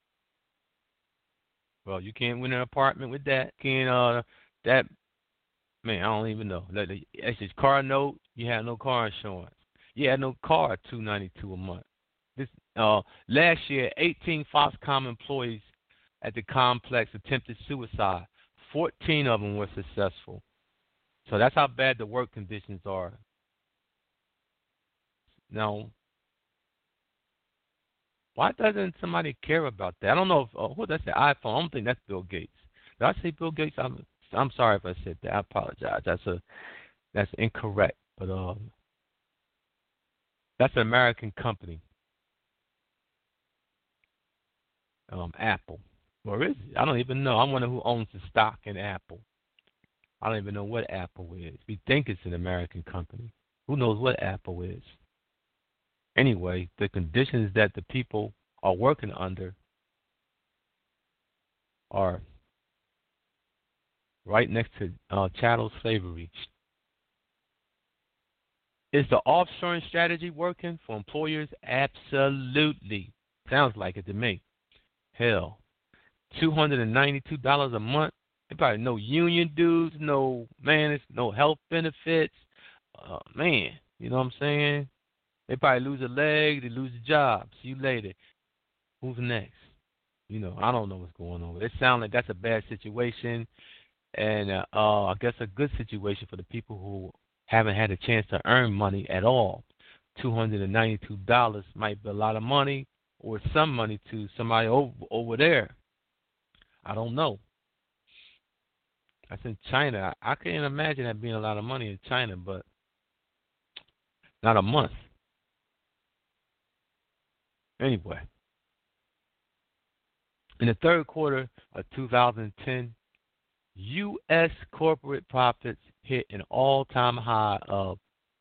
Well, you can't win an apartment with that. That, man, I don't even know. That's just car note. You have no car insurance. You had no car, $292 a month. This last year, 18 Foxconn employees at the complex attempted suicide. 14 of them were successful. So that's how bad the work conditions are. Now, why doesn't somebody care about that? I don't know if who that's the iPhone. I don't think that's Bill Gates. Did I say Bill Gates? I'm sorry if I said that. I apologize. That's incorrect. But that's an American company. Apple. Or is it? I don't even know. I wonder who owns the stock in Apple. I don't even know what Apple is. We think it's an American company. Who knows what Apple is? Anyway, the conditions that the people are working under are right next to chattel slavery. Is the offshoring strategy working for employers? Absolutely. Sounds like it to me. Hell, $292 a month. There probably no union dues, no health benefits. Man, you know what I'm saying? They probably lose a leg, they lose a job. See you later. Who's next? You know, I don't know what's going on. It sounds like that's a bad situation, and I guess a good situation for the people who haven't had a chance to earn money at all. $292 might be a lot of money, or some money to somebody over there. I don't know. That's in China. I can't imagine that being a lot of money in China, but not a month. Anyway, in the third quarter of 2010, U.S. corporate profits hit an all-time high of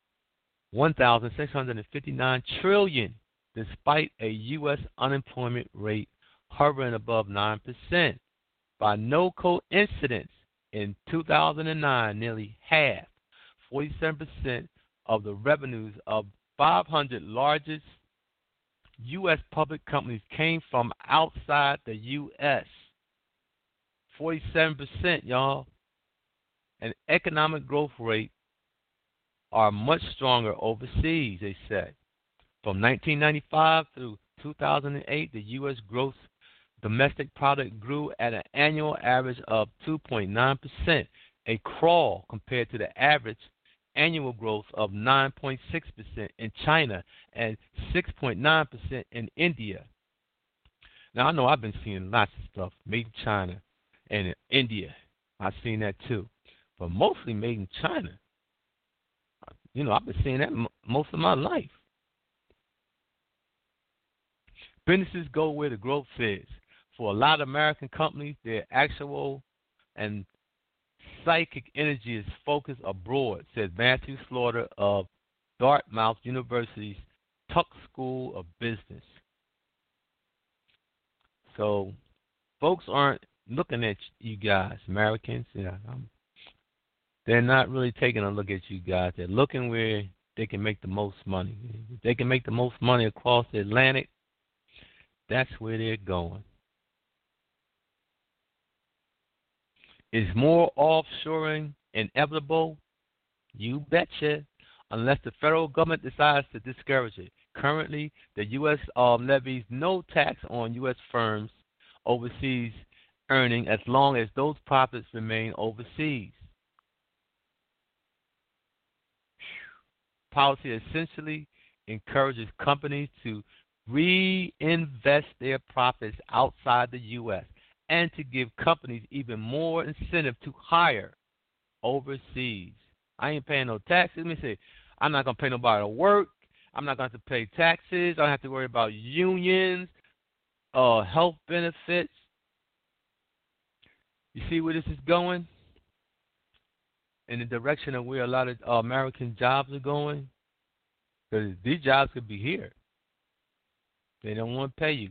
$1,659 trillion, despite a U.S. unemployment rate hovering above 9%. By no coincidence, in 2009, nearly half, 47% of the revenues of 500 largest U.S. public companies came from outside the U.S. 47%, y'all. And economic growth rate are much stronger overseas, they say. From 1995 through 2008, the U.S. gross domestic product grew at an annual average of 2.9%, a crawl compared to the average annual growth of 9.6% in China and 6.9% in India. Now I know I've been seeing lots of stuff made in China and in India. I've seen that too, but mostly made in China. I've been seeing that most of my life. Businesses go where the growth is. For a lot of American companies, their actual and psychic energy is focused abroad, said Matthew Slaughter of Dartmouth University's Tuck School of Business. So, folks aren't looking at you guys, Americans. They're not really taking a look at you guys. They're looking where they can make the most money. If they can make the most money across the Atlantic, that's where they're going. Is more offshoring inevitable? You betcha, unless the federal government decides to discourage it. Currently, the U.S. levies no tax on U.S. firms overseas earning as long as those profits remain overseas. Policy essentially encourages companies to reinvest their profits outside the U.S. and to give companies even more incentive to hire overseas. I ain't paying no taxes. Let me say, I'm not going to pay nobody to work. I'm not going to have to pay taxes. I don't have to worry about unions, health benefits. You see where this is going? In the direction of where a lot of American jobs are going? Because these jobs could be here. They don't want to pay you.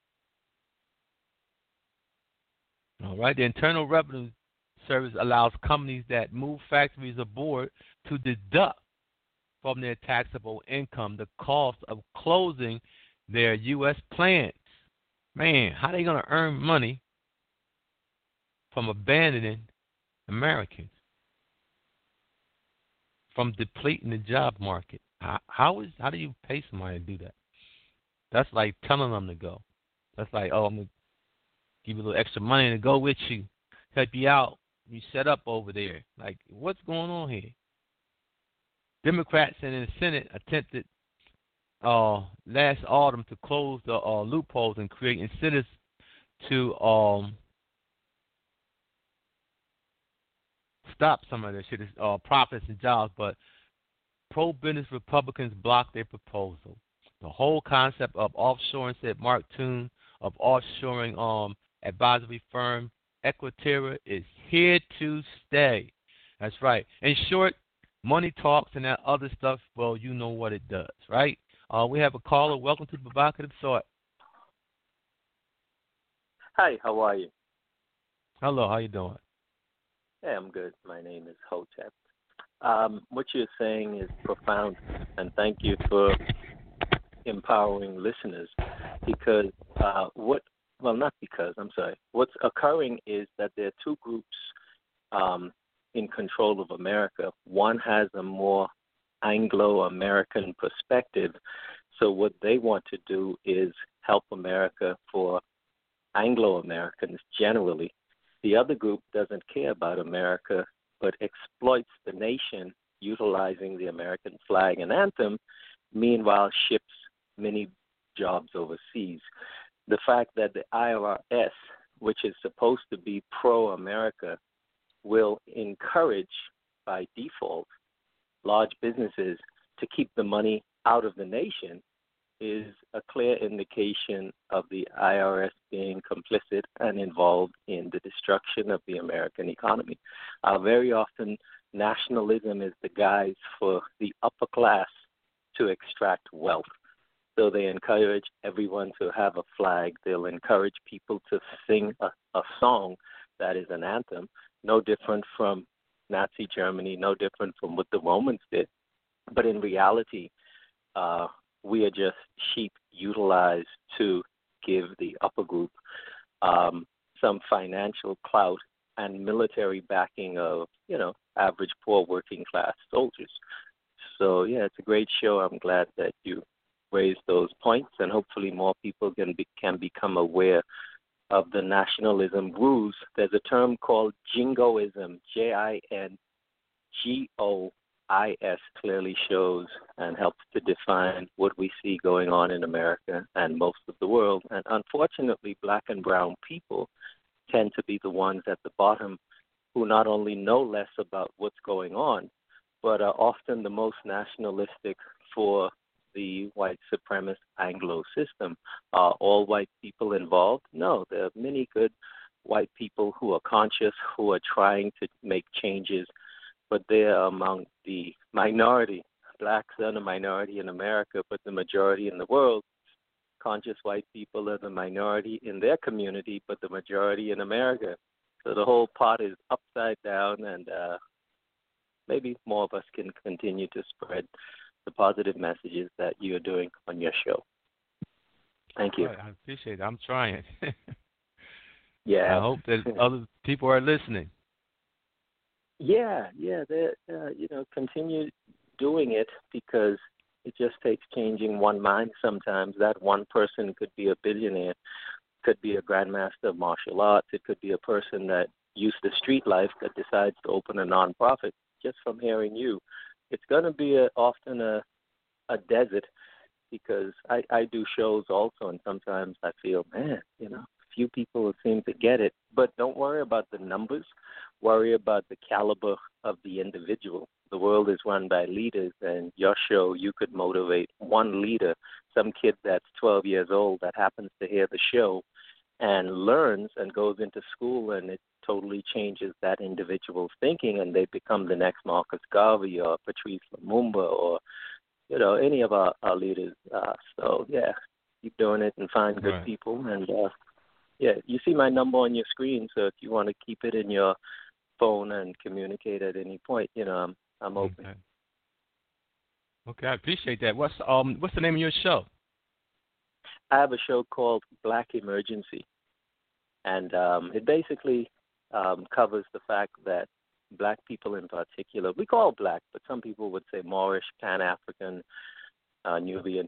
All right. The Internal Revenue Service allows companies that move factories abroad to deduct from their taxable income the cost of closing their U.S. plants. Man, how are they going to earn money from abandoning Americans, from depleting the job market? How do you pay somebody to do that? That's like telling them to go. That's like, I'm going to give you a little extra money to go with you, help you out. You set up over there. Like, what's going on here? Democrats in the Senate attempted last autumn to close the loopholes and create incentives to stop some of this shit, profits and jobs, but pro-business Republicans blocked their proposal. The whole concept of offshoring, said Mark Toon of offshoring advisory firm Equiterra, is here to stay. That's right. In short, money talks and that other stuff, well, you know what it does, right? We have a caller. Welcome to Provocative Thought. Hi, how are you? Hello, how you doing? Yeah, I'm good. My name is Hotep. What you're saying is profound, and thank you for empowering listeners, because what's occurring is that there are two groups in control of America. One has a more Anglo-American perspective, so what they want to do is help America for Anglo-Americans generally. The other group doesn't care about America, but exploits the nation utilizing the American flag and anthem, meanwhile ships many jobs overseas. The fact that the IRS, which is supposed to be pro-America, will encourage, by default, large businesses to keep the money out of the nation is a clear indication of the IRS being complicit and involved in the destruction of the American economy. Very often, nationalism is the guise for the upper class to extract wealth. So they encourage everyone to have a flag. They'll encourage people to sing a song that is an anthem, no different from Nazi Germany, no different from what the Romans did. But in reality, we are just sheep utilized to give the upper group some financial clout and military backing of, average poor working class soldiers. So, yeah, it's a great show. I'm glad that you raised those points, and hopefully more people can become aware of the nationalism rules. There's a term called jingoism, Jingoism, IS clearly shows and helps to define what we see going on in America and most of the world. And unfortunately, black and brown people tend to be the ones at the bottom who not only know less about what's going on, but are often the most nationalistic for the white supremacist Anglo system. Are all white people involved? No, there are many good white people who are conscious, who are trying to make changes, but they're among the minority. Blacks are the minority in America, but the majority in the world. Conscious white people are the minority in their community, but the majority in America. So the whole pot is upside down, and maybe more of us can continue to spread the positive messages that you're doing on your show. Thank you. Right, I appreciate it. I'm trying. Yeah. I hope that other people are listening. Yeah. Continue doing it, because it just takes changing one mind sometimes. That one person could be a billionaire, could be a grandmaster of martial arts. It could be a person that used to street life that decides to open a nonprofit. Just from hearing you, it's going to be often a desert, because I do shows also, and sometimes I feel, man, few people seem to get it. But don't worry about the numbers. Worry about the caliber of the individual. The world is run by leaders, and your show, you could motivate one leader, some kid that's 12 years old that happens to hear the show and learns and goes into school, and it totally changes that individual's thinking, and they become the next Marcus Garvey or Patrice Lumumba or, any of our leaders. So, yeah, keep doing it and find good people. And, you see my number on your screen, so if you want to keep it in your phone and communicate at any point, I'm open. Okay, I appreciate that. What's the name of your show? I have a show called Black Emergency, and it basically covers the fact that black people in particular, we call black, but some people would say Moorish, Pan-African, Nubian,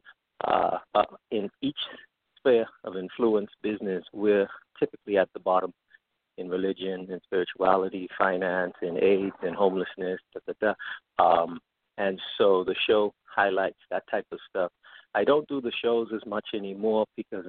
in each sphere of influence, business, we're typically at the bottom in religion, in spirituality, finance, in AIDS, in homelessness, and so the show highlights that type of stuff. I don't do the shows as much anymore because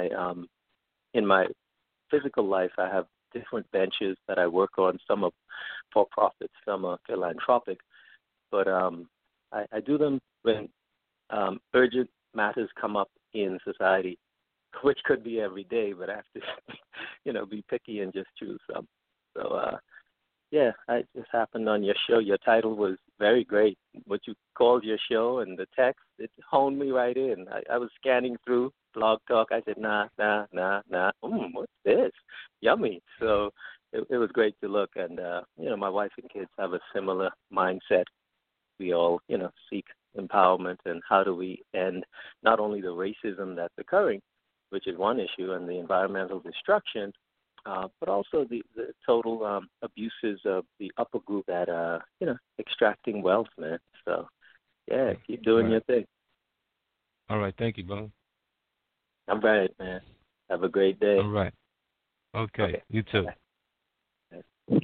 in my physical life I have different ventures that I work on. Some are for profit, some are philanthropic, but I do them when urgent matters come up in society, which could be every day, but I have to, be picky and just choose some. So, I just happened on your show. Your title was very great. What you called your show and the text, it honed me right in. I was scanning through Blog Talk. I said, nah. What's this? Yummy. So it was great to look. And, my wife and kids have a similar mindset. We all, seek empowerment, and how do we end not only the racism that's occurring, which is one issue, and the environmental destruction, but also the total abuses of the upper group at, extracting wealth, man. So, keep doing your thing. All right. Thank you, brother. All right, man. Have a great day. All right. Okay. You too. Okay.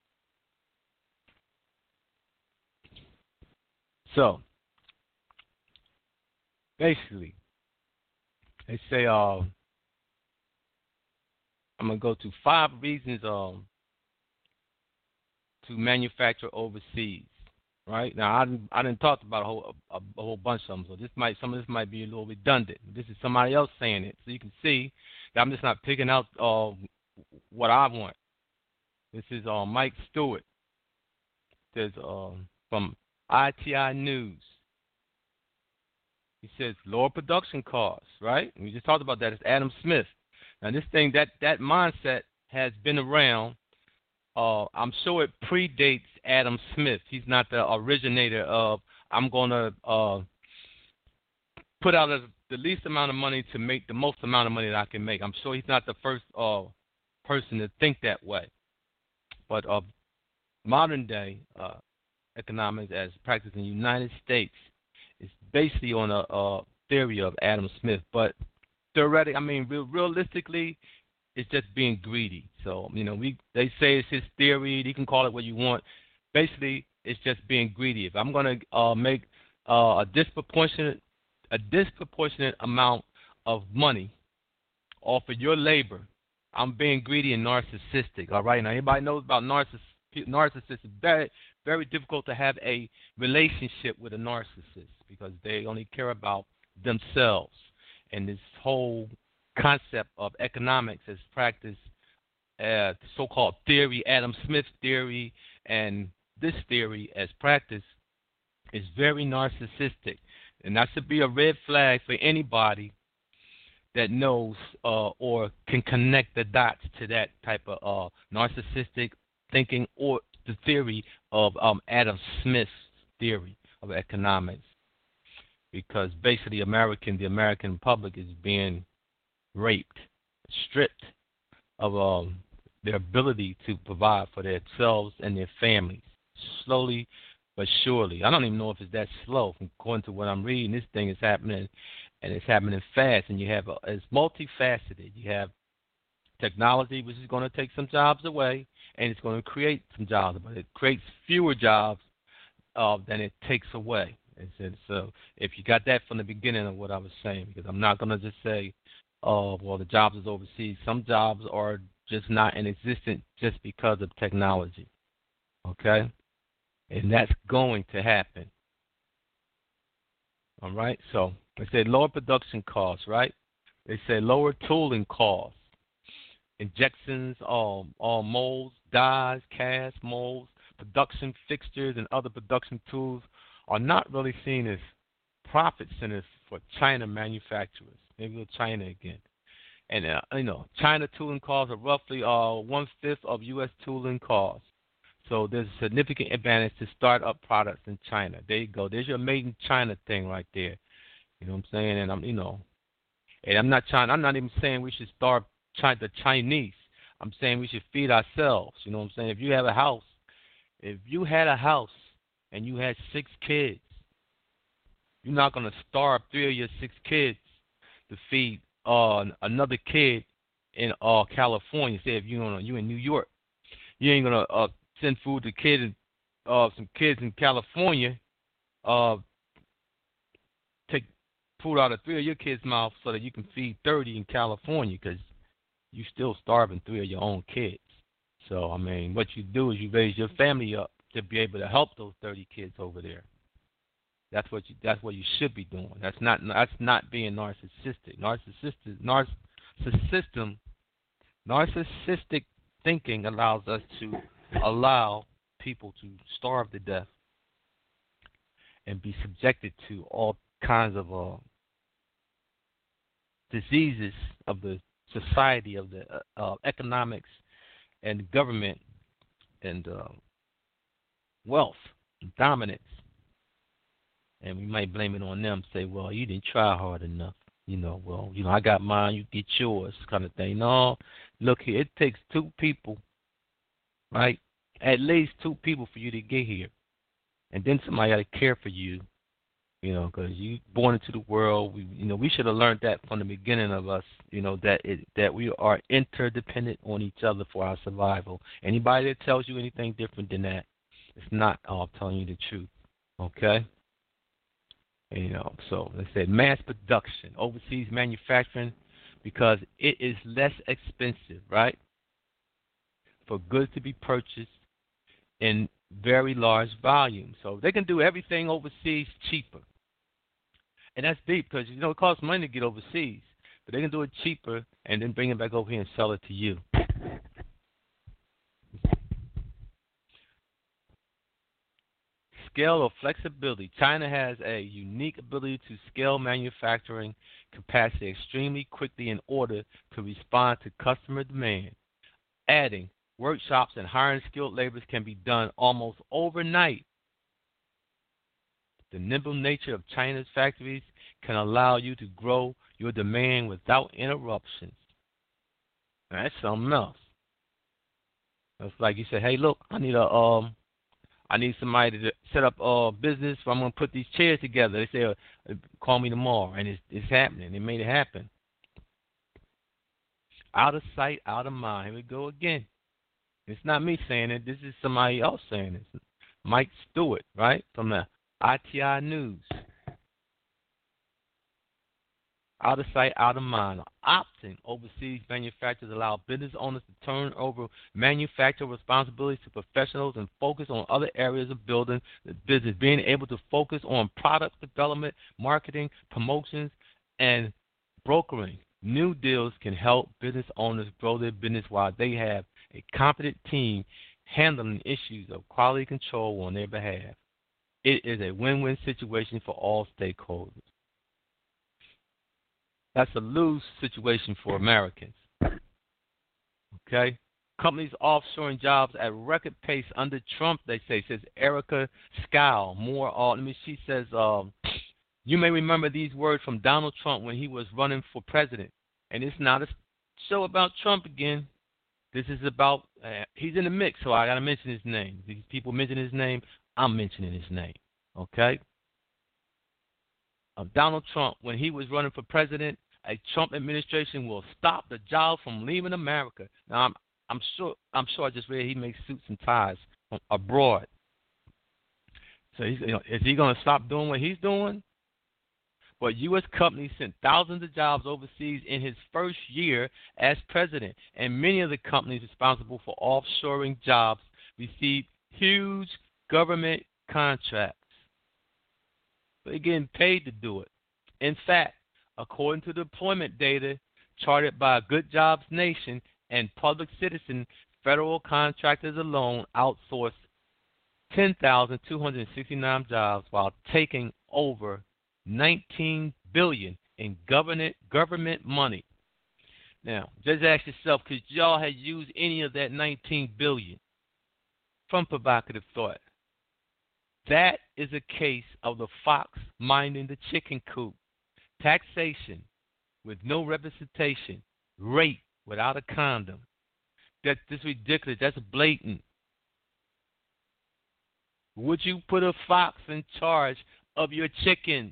So, basically, they say, I'm going to go to 5 reasons to manufacture overseas, right? Now, I didn't talk about a whole bunch of them, so some of this might be a little redundant. This is somebody else saying it, so you can see that I'm just not picking out what I want. This is Mike Stewart. There's from ITI News. He says lower production costs, right? We just talked about that. It's Adam Smith. Now, this thing, that mindset has been around. I'm sure it predates Adam Smith. He's not the originator of, I'm going to put out the least amount of money to make the most amount of money that I can make. I'm sure he's not the first person to think that way. But modern day economics as practiced in the United States is basically on a theory of Adam Smith. But theoretically, realistically, it's just being greedy. So, they say it's his theory. You can call it what you want. Basically, it's just being greedy. If I'm going to make a disproportionate amount of money off of your labor, I'm being greedy and narcissistic. All right. Now, anybody knows about narcissists? It's very, very difficult to have a relationship with a narcissist because they only care about themselves. And this whole concept of economics as practiced, so-called theory, Adam Smith's theory, and this theory as practiced is very narcissistic. And that should be a red flag for anybody that knows or can connect the dots to that type of narcissistic thinking or the theory of Adam Smith's theory of economics. Because basically the American public is being raped, stripped of their ability to provide for themselves and their families, slowly but surely. I don't even know if it's that slow. According to what I'm reading, this thing is happening, and it's happening fast. And you have it's multifaceted. You have technology, which is going to take some jobs away, and it's going to create some jobs, but it creates fewer jobs than it takes away. And so if you got that from the beginning of what I was saying, because I'm not going to just say, oh, well, the jobs is overseas. Some jobs are just not in existence just because of technology, okay? And that's going to happen, all right? So they say lower production costs, right? They say lower tooling costs, injections, all molds, dyes, casts, molds, production fixtures, and other production tools are not really seen as profit centers for China manufacturers. Maybe with China again. And, China tooling costs are roughly 1/5 of U.S. tooling costs. So there's a significant advantage to start up products in China. There you go. There's your made in China thing right there. You know what I'm saying? And I'm not even saying we should starve the Chinese. I'm saying we should feed ourselves. You know what I'm saying? If you had a house and you had 6 kids, you're not going to starve 3 of your 6 kids to feed another kid in California. Say if you in New York, you ain't going to send food to some kids in California, take food out of 3 of your kids' mouths so that you can feed 30 in California, because you still starving 3 of your own kids. So, I mean, what you do is you raise your family up to be able to help those 30 kids over there. That's what you should be doing. That's not being narcissistic. Narcissistic thinking allows us to allow people to starve to death and be subjected to all kinds of diseases of the society, of the economics and government and wealth and dominance. And we might blame it on them, say, well, you didn't try hard enough. I got mine, you get yours, kind of thing. No, look here, it takes 2 people, right? At least 2 people for you to get here. And then somebody got to care for you, because you born into the world. We should have learned that from the beginning of us, that we are interdependent on each other for our survival. Anybody that tells you anything different than that, it's not telling you the truth, okay? So they said mass production, overseas manufacturing, because it is less expensive, right, for goods to be purchased in very large volumes. So they can do everything overseas cheaper. And that's deep because, it costs money to get overseas. But they can do it cheaper and then bring it back over here and sell it to you. Scale or flexibility. China has a unique ability to scale manufacturing capacity extremely quickly in order to respond to customer demand. Adding workshops and hiring skilled laborers can be done almost overnight. The nimble nature of China's factories can allow you to grow your demand without interruptions. Now, that's something else. It's like you say, hey, look, I need somebody to set up a business. So I'm going to put these chairs together. They say, call me tomorrow, and it's happening. They made it happen. Out of sight, out of mind. Here we go again. It's not me saying it. This is somebody else saying it. Mike Stewart, right, from the ITI News. Out of sight, out of mind. Opting overseas manufacturers allow business owners to turn over manufacturer responsibilities to professionals and focus on other areas of building the business. Being able to focus on product development, marketing, promotions, and brokering new deals can help business owners grow their business while they have a competent team handling issues of quality control on their behalf. It is a win-win situation for all stakeholders. That's a lose situation for Americans. Okay? Companies offshoring jobs at record pace under Trump, they say, says Erica Scow. She says, you may remember these words from Donald Trump when he was running for president. And it's not a show about Trump again. This is about, he's in the mix, so I got to mention his name. These people mention his name, I'm mentioning his name. Okay? Donald Trump, when he was running for president, a Trump administration will stop the jobs from leaving America. Now, I'm sure I just read he makes suits and ties from abroad. So is he going to stop doing what he's doing? But U.S. companies sent thousands of jobs overseas in his first year as president, and many of the companies responsible for offshoring jobs received huge government contracts. They're getting paid to do it. In fact, according to deployment data charted by Good Jobs Nation and Public Citizen, federal contractors alone outsourced 10,269 jobs while taking over $19 billion in government money. Now, just ask yourself, could y'all have used any of that $19 billion from Provocative Thought? That is a case of the fox minding the chicken coop. Taxation with no representation, rape without a condom. That's just ridiculous. That's blatant. Would you put a fox in charge of your chickens?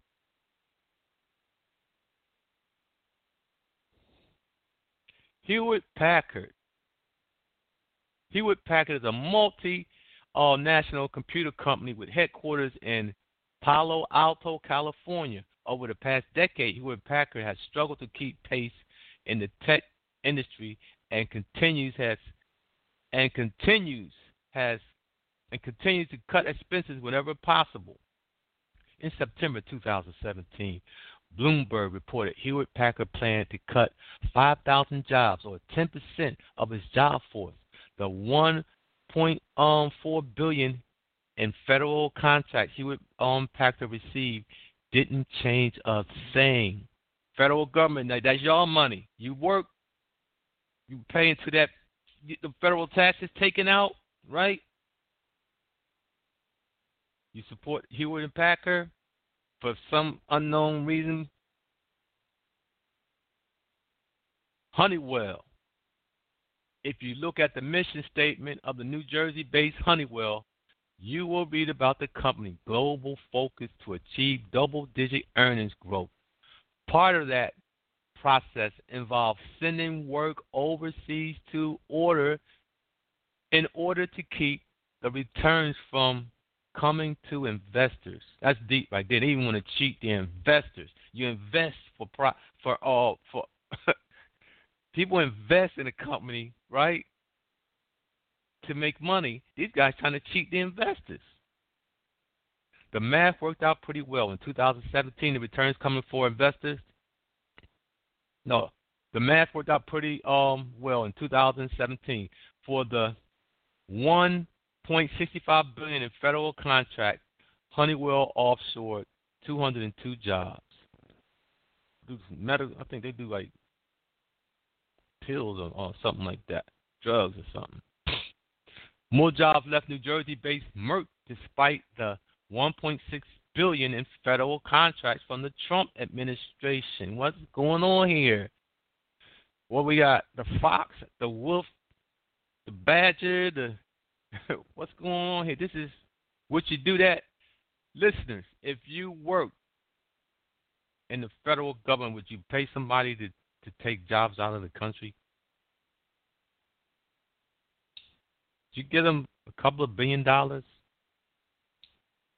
Hewlett-Packard. Hewlett-Packard is a multi-national computer company with headquarters in Palo Alto, California. Over the past decade, Hewlett-Packard has struggled to keep pace in the tech industry and continues to cut expenses whenever possible. In September 2017, Bloomberg reported Hewlett-Packard planned to cut 5,000 jobs, or 10% of its job force. The $1.4 billion in federal contracts Hewlett-Packard received didn't change a thing. Federal government, now that's your money. You work, you pay into that, the federal taxes taken out, right? You support Hewlett-Packard for some unknown reason. Honeywell. If you look at the mission statement of the New Jersey-based Honeywell, you will read about the company's global focus to achieve double-digit earnings growth. Part of that process involves sending work overseas in order to keep the returns from coming to investors. That's deep right there. They even want to cheat the investors. You invest for people invest in a company, right, to make money. These guys trying to cheat the investors. The math worked out pretty well. In 2017, the returns coming for investors. No, the math worked out pretty well in 2017 for the $1.65 billion in federal contract. Honeywell offshored 202 jobs. I think they do like pills or something like that, drugs or something. More jobs left New Jersey-based Merck despite the $1.6 billion in federal contracts from the Trump administration. What's going on here? Well, we got the fox, the wolf, the badger, what's going on here? This is what you do that. Listeners, if you work in the federal government, would you pay somebody to take jobs out of the country? Did you give them a couple of $1 billion?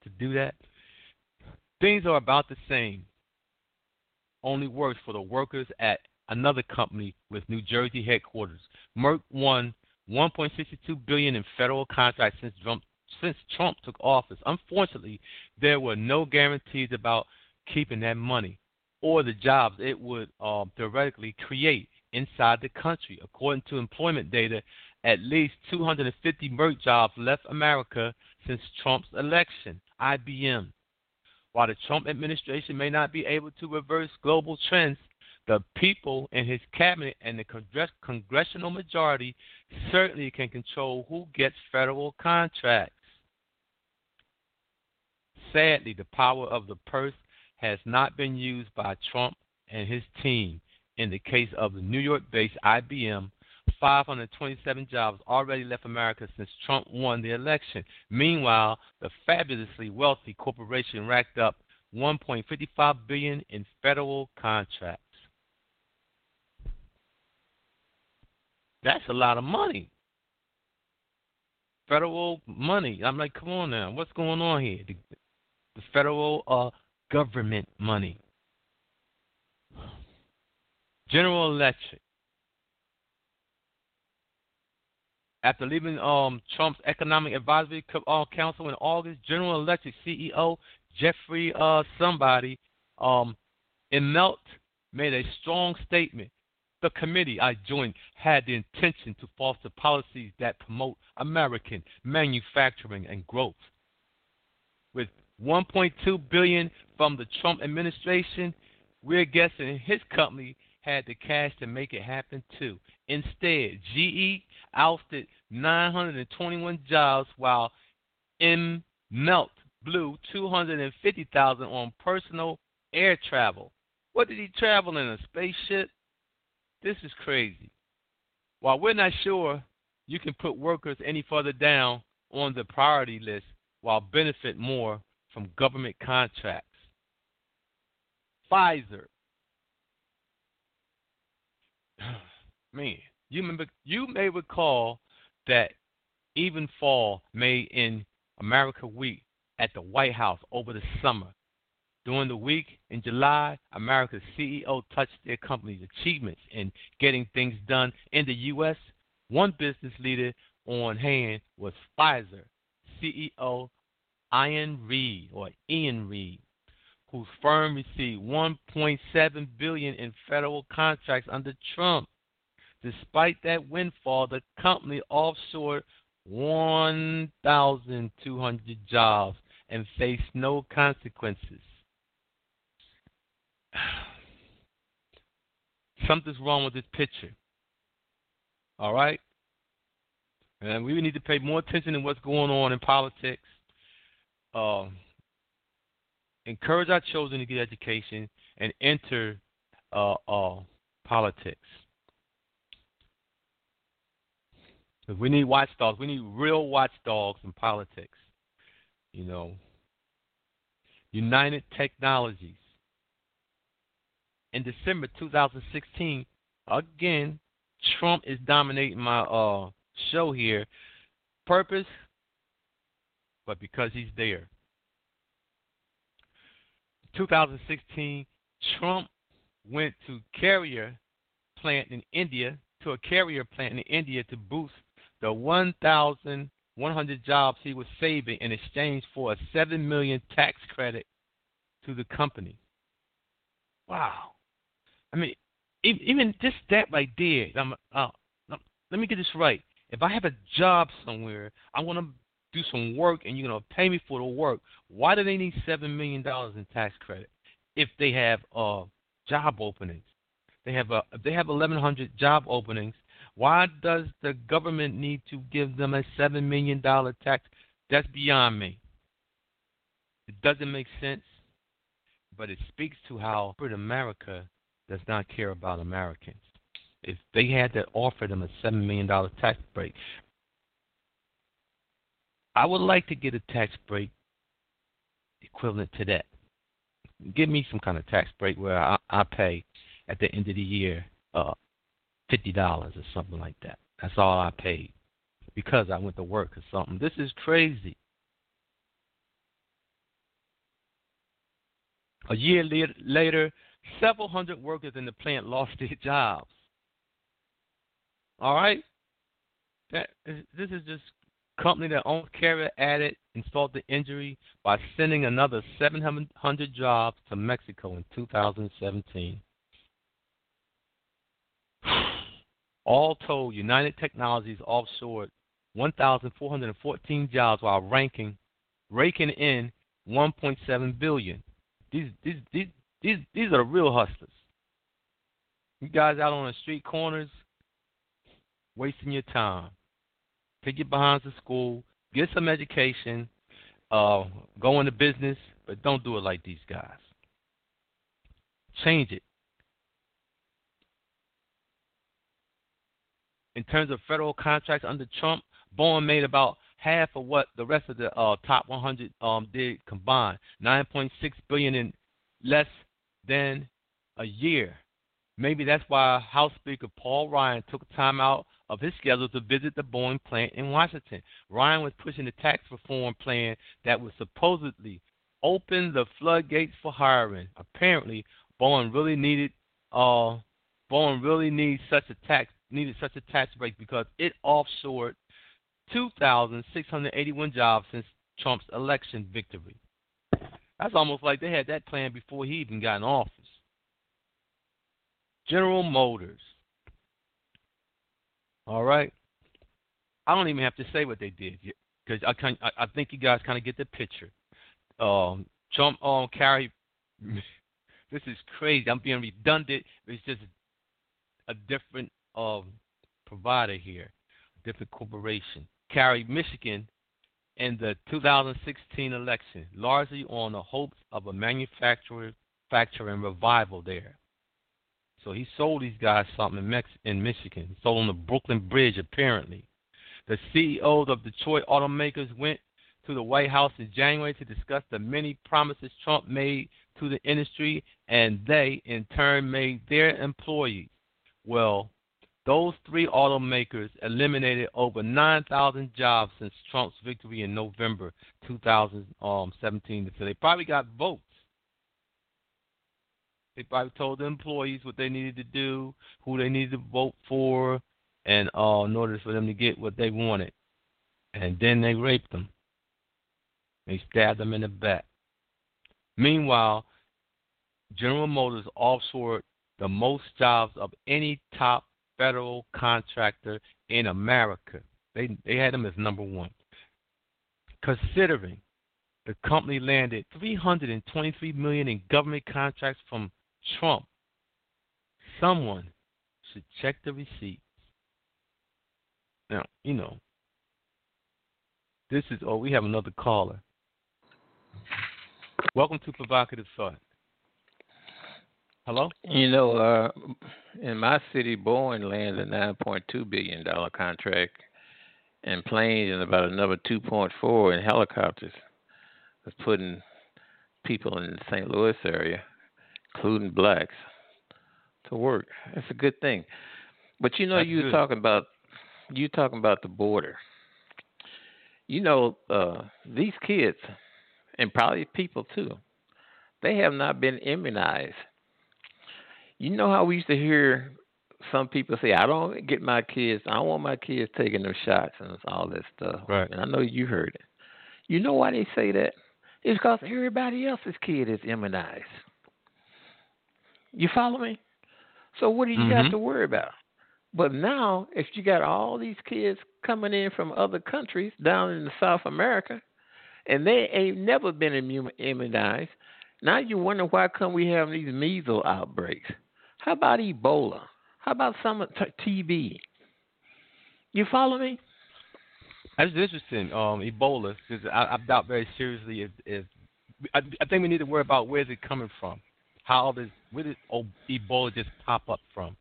to do that. Things are about the same, only worse for the workers at another company with New Jersey headquarters. Merck won $1.62 billion in federal contracts since Trump took office. Unfortunately, there were no guarantees about keeping that money or the jobs it would theoretically create inside the country. According to employment data, at least 250 Merck jobs left America since Trump's election. IBM. While the Trump administration may not be able to reverse global trends, the people in his cabinet and the congressional majority certainly can control who gets federal contracts. Sadly, the power of the purse has not been used by Trump and his team. In the case of the New York-based IBM, 527 jobs already left America since Trump won the election. Meanwhile, the fabulously wealthy corporation racked up $1.55 billion in federal contracts. That's a lot of money. Federal money. I'm like, come on now. What's going on here? The federal government money. General Electric. After leaving Trump's Economic Advisory Council in August, General Electric CEO Jeffrey Immelt made a strong statement. The committee I joined had the intention to foster policies that promote American manufacturing and growth. With $1.2 billion from the Trump administration, we're guessing his company had the cash to make it happen too. Instead, GE ousted 921 jobs while Immelt blew $250,000 on personal air travel. What did he travel in, a spaceship? This is crazy. While we're not sure you can put workers any further down on the priority list while benefit more from government contracts. Pfizer. Man, you may recall that even fall Made in America Week at the White House over the summer. During the week in July, America's CEO touched their company's achievements in getting things done in the U.S. One business leader on hand was Pfizer CEO Ian Reed, whose firm received $1.7 billion in federal contracts under Trump. Despite that windfall, the company offshored 1,200 jobs and faced no consequences. Something's wrong with this picture. All right? And we need to pay more attention to what's going on in politics. Encourage our children to get education and enter politics. Because we need watchdogs. We need real watchdogs in politics. You know, United Technologies. In December 2016, again, Trump is dominating my show here. Purpose, but because he's there. 2016, Trump went to a carrier plant in India to boost the 1,100 jobs he was saving in exchange for a $7 million tax credit to the company. Wow. I mean, even just that right there, let me get this right. If I have a job somewhere, I want to do some work and you're going to pay me for the work, why do they need $7 million in tax credit if they have job openings? If they have 1,100 job openings, why does the government need to give them a $7 million tax? That's beyond me. It doesn't make sense, but it speaks to how corporate America does not care about Americans. If they had to offer them a $7 million tax break, I would like to get a tax break equivalent to that. Give me some kind of tax break where I pay at the end of the year $50 or something like that. That's all I paid because I went to work or something. This is crazy. A year later, several hundred workers in the plant lost their jobs. All right? This is just company that owns Carrier added insult the injury by sending another 700 jobs to Mexico in 2017. All told, United Technologies offshored 1,414 jobs while raking in 1.7 billion. These are the real hustlers. You guys out on the street corners wasting your time. Take your behinds to school, get some education, go into business, but don't do it like these guys. Change it. In terms of federal contracts under Trump, Boeing made about half of what the rest of the top 100 did combined, $9.6 billion in less than a year. Maybe that's why House Speaker Paul Ryan took time out of his schedule to visit the Boeing plant in Washington. Ryan was pushing the tax reform plan that would supposedly open the floodgates for hiring. Apparently, Boeing really needed such a tax break because it offshored 2,681 jobs since Trump's election victory. That's almost like they had that plan before he even got in office. General Motors. All right. I don't even have to say what they did because I think you guys kind of get the picture. Trump carried. This is crazy. I'm being redundant. It's just a different provider here, different corporation. Carried Michigan in the 2016 election, largely on the hopes of a manufacturing revival there. So he sold these guys something in Michigan. He sold them the Brooklyn Bridge, apparently. The CEOs of Detroit automakers went to the White House in January to discuss the many promises Trump made to the industry, and they, in turn, made their employees. Well, those three automakers eliminated over 9,000 jobs since Trump's victory in November 2017. So they probably got votes. They probably told the employees what they needed to do, who they needed to vote for, and in order for them to get what they wanted. And then they raped them. They stabbed them in the back. Meanwhile, General Motors offshored the most jobs of any top federal contractor in America. They had them as number one. Considering the company landed $323 million in government contracts from Trump, someone should check the receipts. Now, this is, we have another caller. Welcome to Provocative Thought. Hello? In my city, Boeing landed a $9.2 billion contract and planes and about another 2.4 in helicopters. Was putting people in the St. Louis area, including blacks, to work. That's a good thing. But you were talking about the border. These kids, and probably people too, they have not been immunized. You know how we used to hear some people say, I don't want my kids taking their shots and all that stuff. Right. And I know you heard it. You know why they say that? It's because everybody else's kid is immunized. You follow me? So what do you got to worry about? But now, if you got all these kids coming in from other countries down in South America, and they ain't never been immunized, now you wonder why come we have these measles outbreaks. How about Ebola? How about some TB? You follow me? That's interesting. Ebola, because I doubt very seriously if I think we need to worry about where's it coming from. Where did Ebola just pop up from?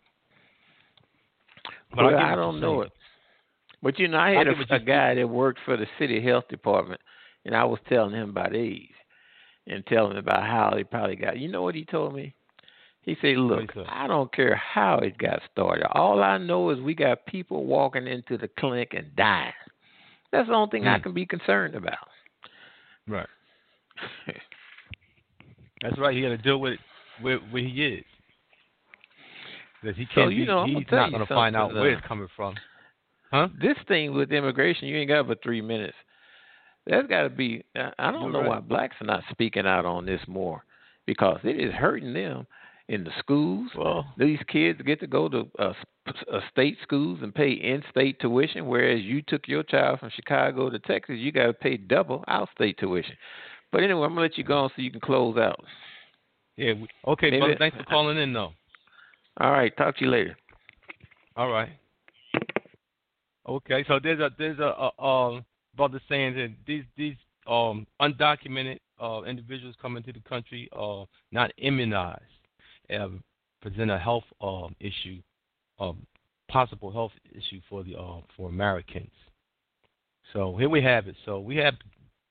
But I don't know it. But I had a guy that worked for the city health department, and I was telling him about AIDS and telling him about how he probably got. You know what he told me? He said, look, I don't care how it got started. All I know is we got people walking into the clinic and dying. That's the only thing I can be concerned about. Right. That's right. He got to deal with it where he is. Because he So, can't. you know, He's not going to find out where it's coming from. Huh? This thing with immigration, you ain't got but 3 minutes. There's got to be. I don't know why blacks are not speaking out on this more, because it is hurting them in the schools. Well, these kids get to go to state schools and pay in-state tuition, whereas you took your child from Chicago to Texas, you got to pay double out-state tuition. But anyway, I'm gonna let you go on so you can close out. Yeah. Okay, Maybe, brother. Thanks for calling in, though. All right. Talk to you later. All right. Okay. So there's a brother saying that these undocumented individuals coming to the country not immunized present a health issue, possible health issue for Americans. So here we have it. So we have,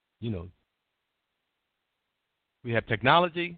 we have technology,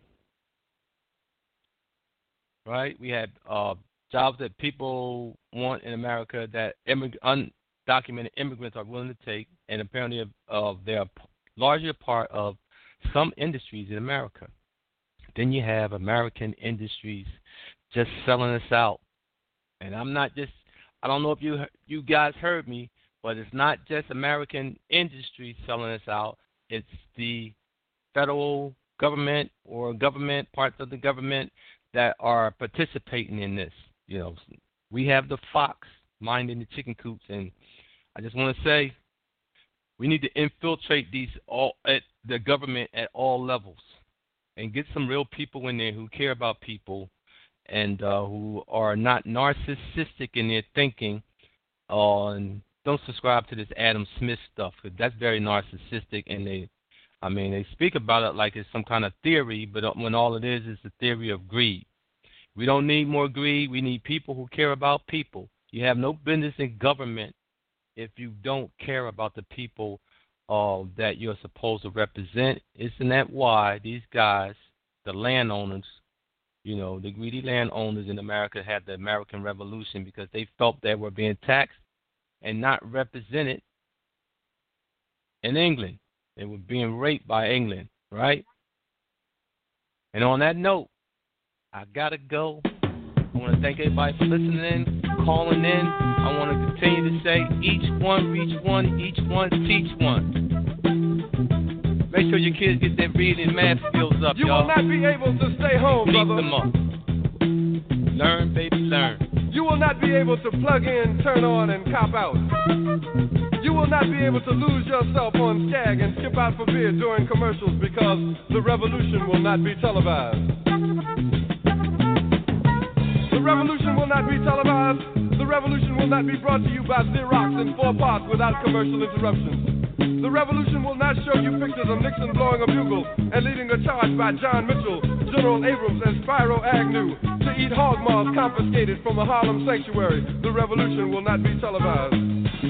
right? We have jobs that people want in America that undocumented immigrants are willing to take, and apparently they're largely a part of some industries in America. Then you have American industries just selling us out. And I don't know if you guys heard me, but it's not just American industries selling us out. It's the federal government or government, parts of the government that are participating in this. We have the fox minding the chicken coops, and I just want to say we need to infiltrate the government at all levels and get some real people in there who care about people and who are not narcissistic in their thinking. And don't subscribe to this Adam Smith stuff, because that's very narcissistic, and they speak about it like it's some kind of theory, but when all it is the theory of greed. We don't need more greed. We need people who care about people. You have no business in government if you don't care about the people that you're supposed to represent. Isn't that why these guys, the landowners, the greedy landowners in America had the American Revolution, because they felt they were being taxed and not represented in England. They were being raped by England, right? And on that note, I got to go. I want to thank everybody for listening in, calling in. I want to continue to say, each one reach one, each one teach one. Make sure your kids get their reading and math skills up, You y'all. will not be able to stay home, Keep brother. them up. Learn, baby, learn. You will not be able to plug in, turn on, and cop out. You will not be able to lose yourself on Skag and skip out for beer during commercials, because the revolution will not be televised. The revolution will not be televised. The revolution will not be brought to you by Xerox in 4 parts without commercial interruptions. The revolution will not show you pictures of Nixon blowing a bugle and leading a charge by John Mitchell, General Abrams, and Spyro Agnew to eat hog maws confiscated from a Harlem sanctuary. The revolution will not be televised.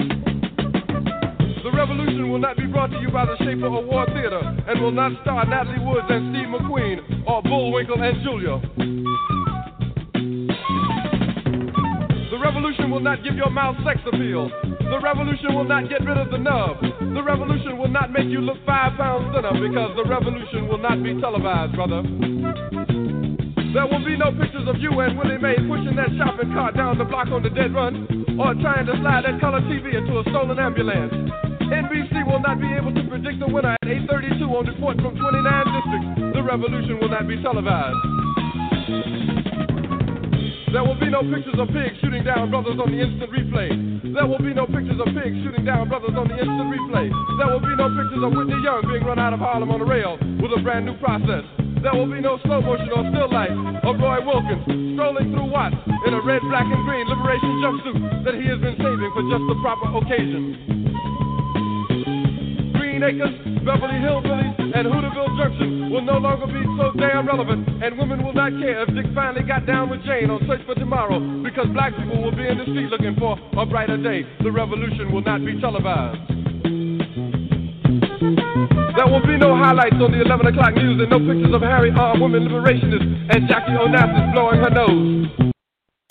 The revolution will not be brought to you by the Schaefer Award Theater and will not star Natalie Woods and Steve McQueen or Bullwinkle and Julia. The revolution will not give your mouth sex appeal. The revolution will not get rid of the nub. The revolution will not make you look 5 pounds thinner, because the revolution will not be televised, brother. There will be no pictures of you and Willie Mae pushing that shopping cart down the block on the dead run, or trying to slide that color TV into a stolen ambulance. NBC will not be able to predict the winner at 8:32 on report from 29 districts. The revolution will not be televised. There will be no pictures of pigs shooting down brothers on the instant replay. There will be no pictures of pigs shooting down brothers on the instant replay. There will be no pictures of Whitney Young being run out of Harlem on a rail with a brand new process. There will be no slow motion or still life of Roy Wilkins strolling through Watts in a red, black, and green liberation jumpsuit that he has been saving for just the proper occasion. Green Acres, Beverly Hillbillies, and Hooterville Junction will no longer be so damn relevant, and women will not care if Dick finally got down with Jane on Search for Tomorrow, because black people will be in the street looking for a brighter day. The revolution will not be televised. There will be no highlights on the 11 o'clock news and no pictures of Harry armed women liberationists and Jackie Onassis blowing her nose.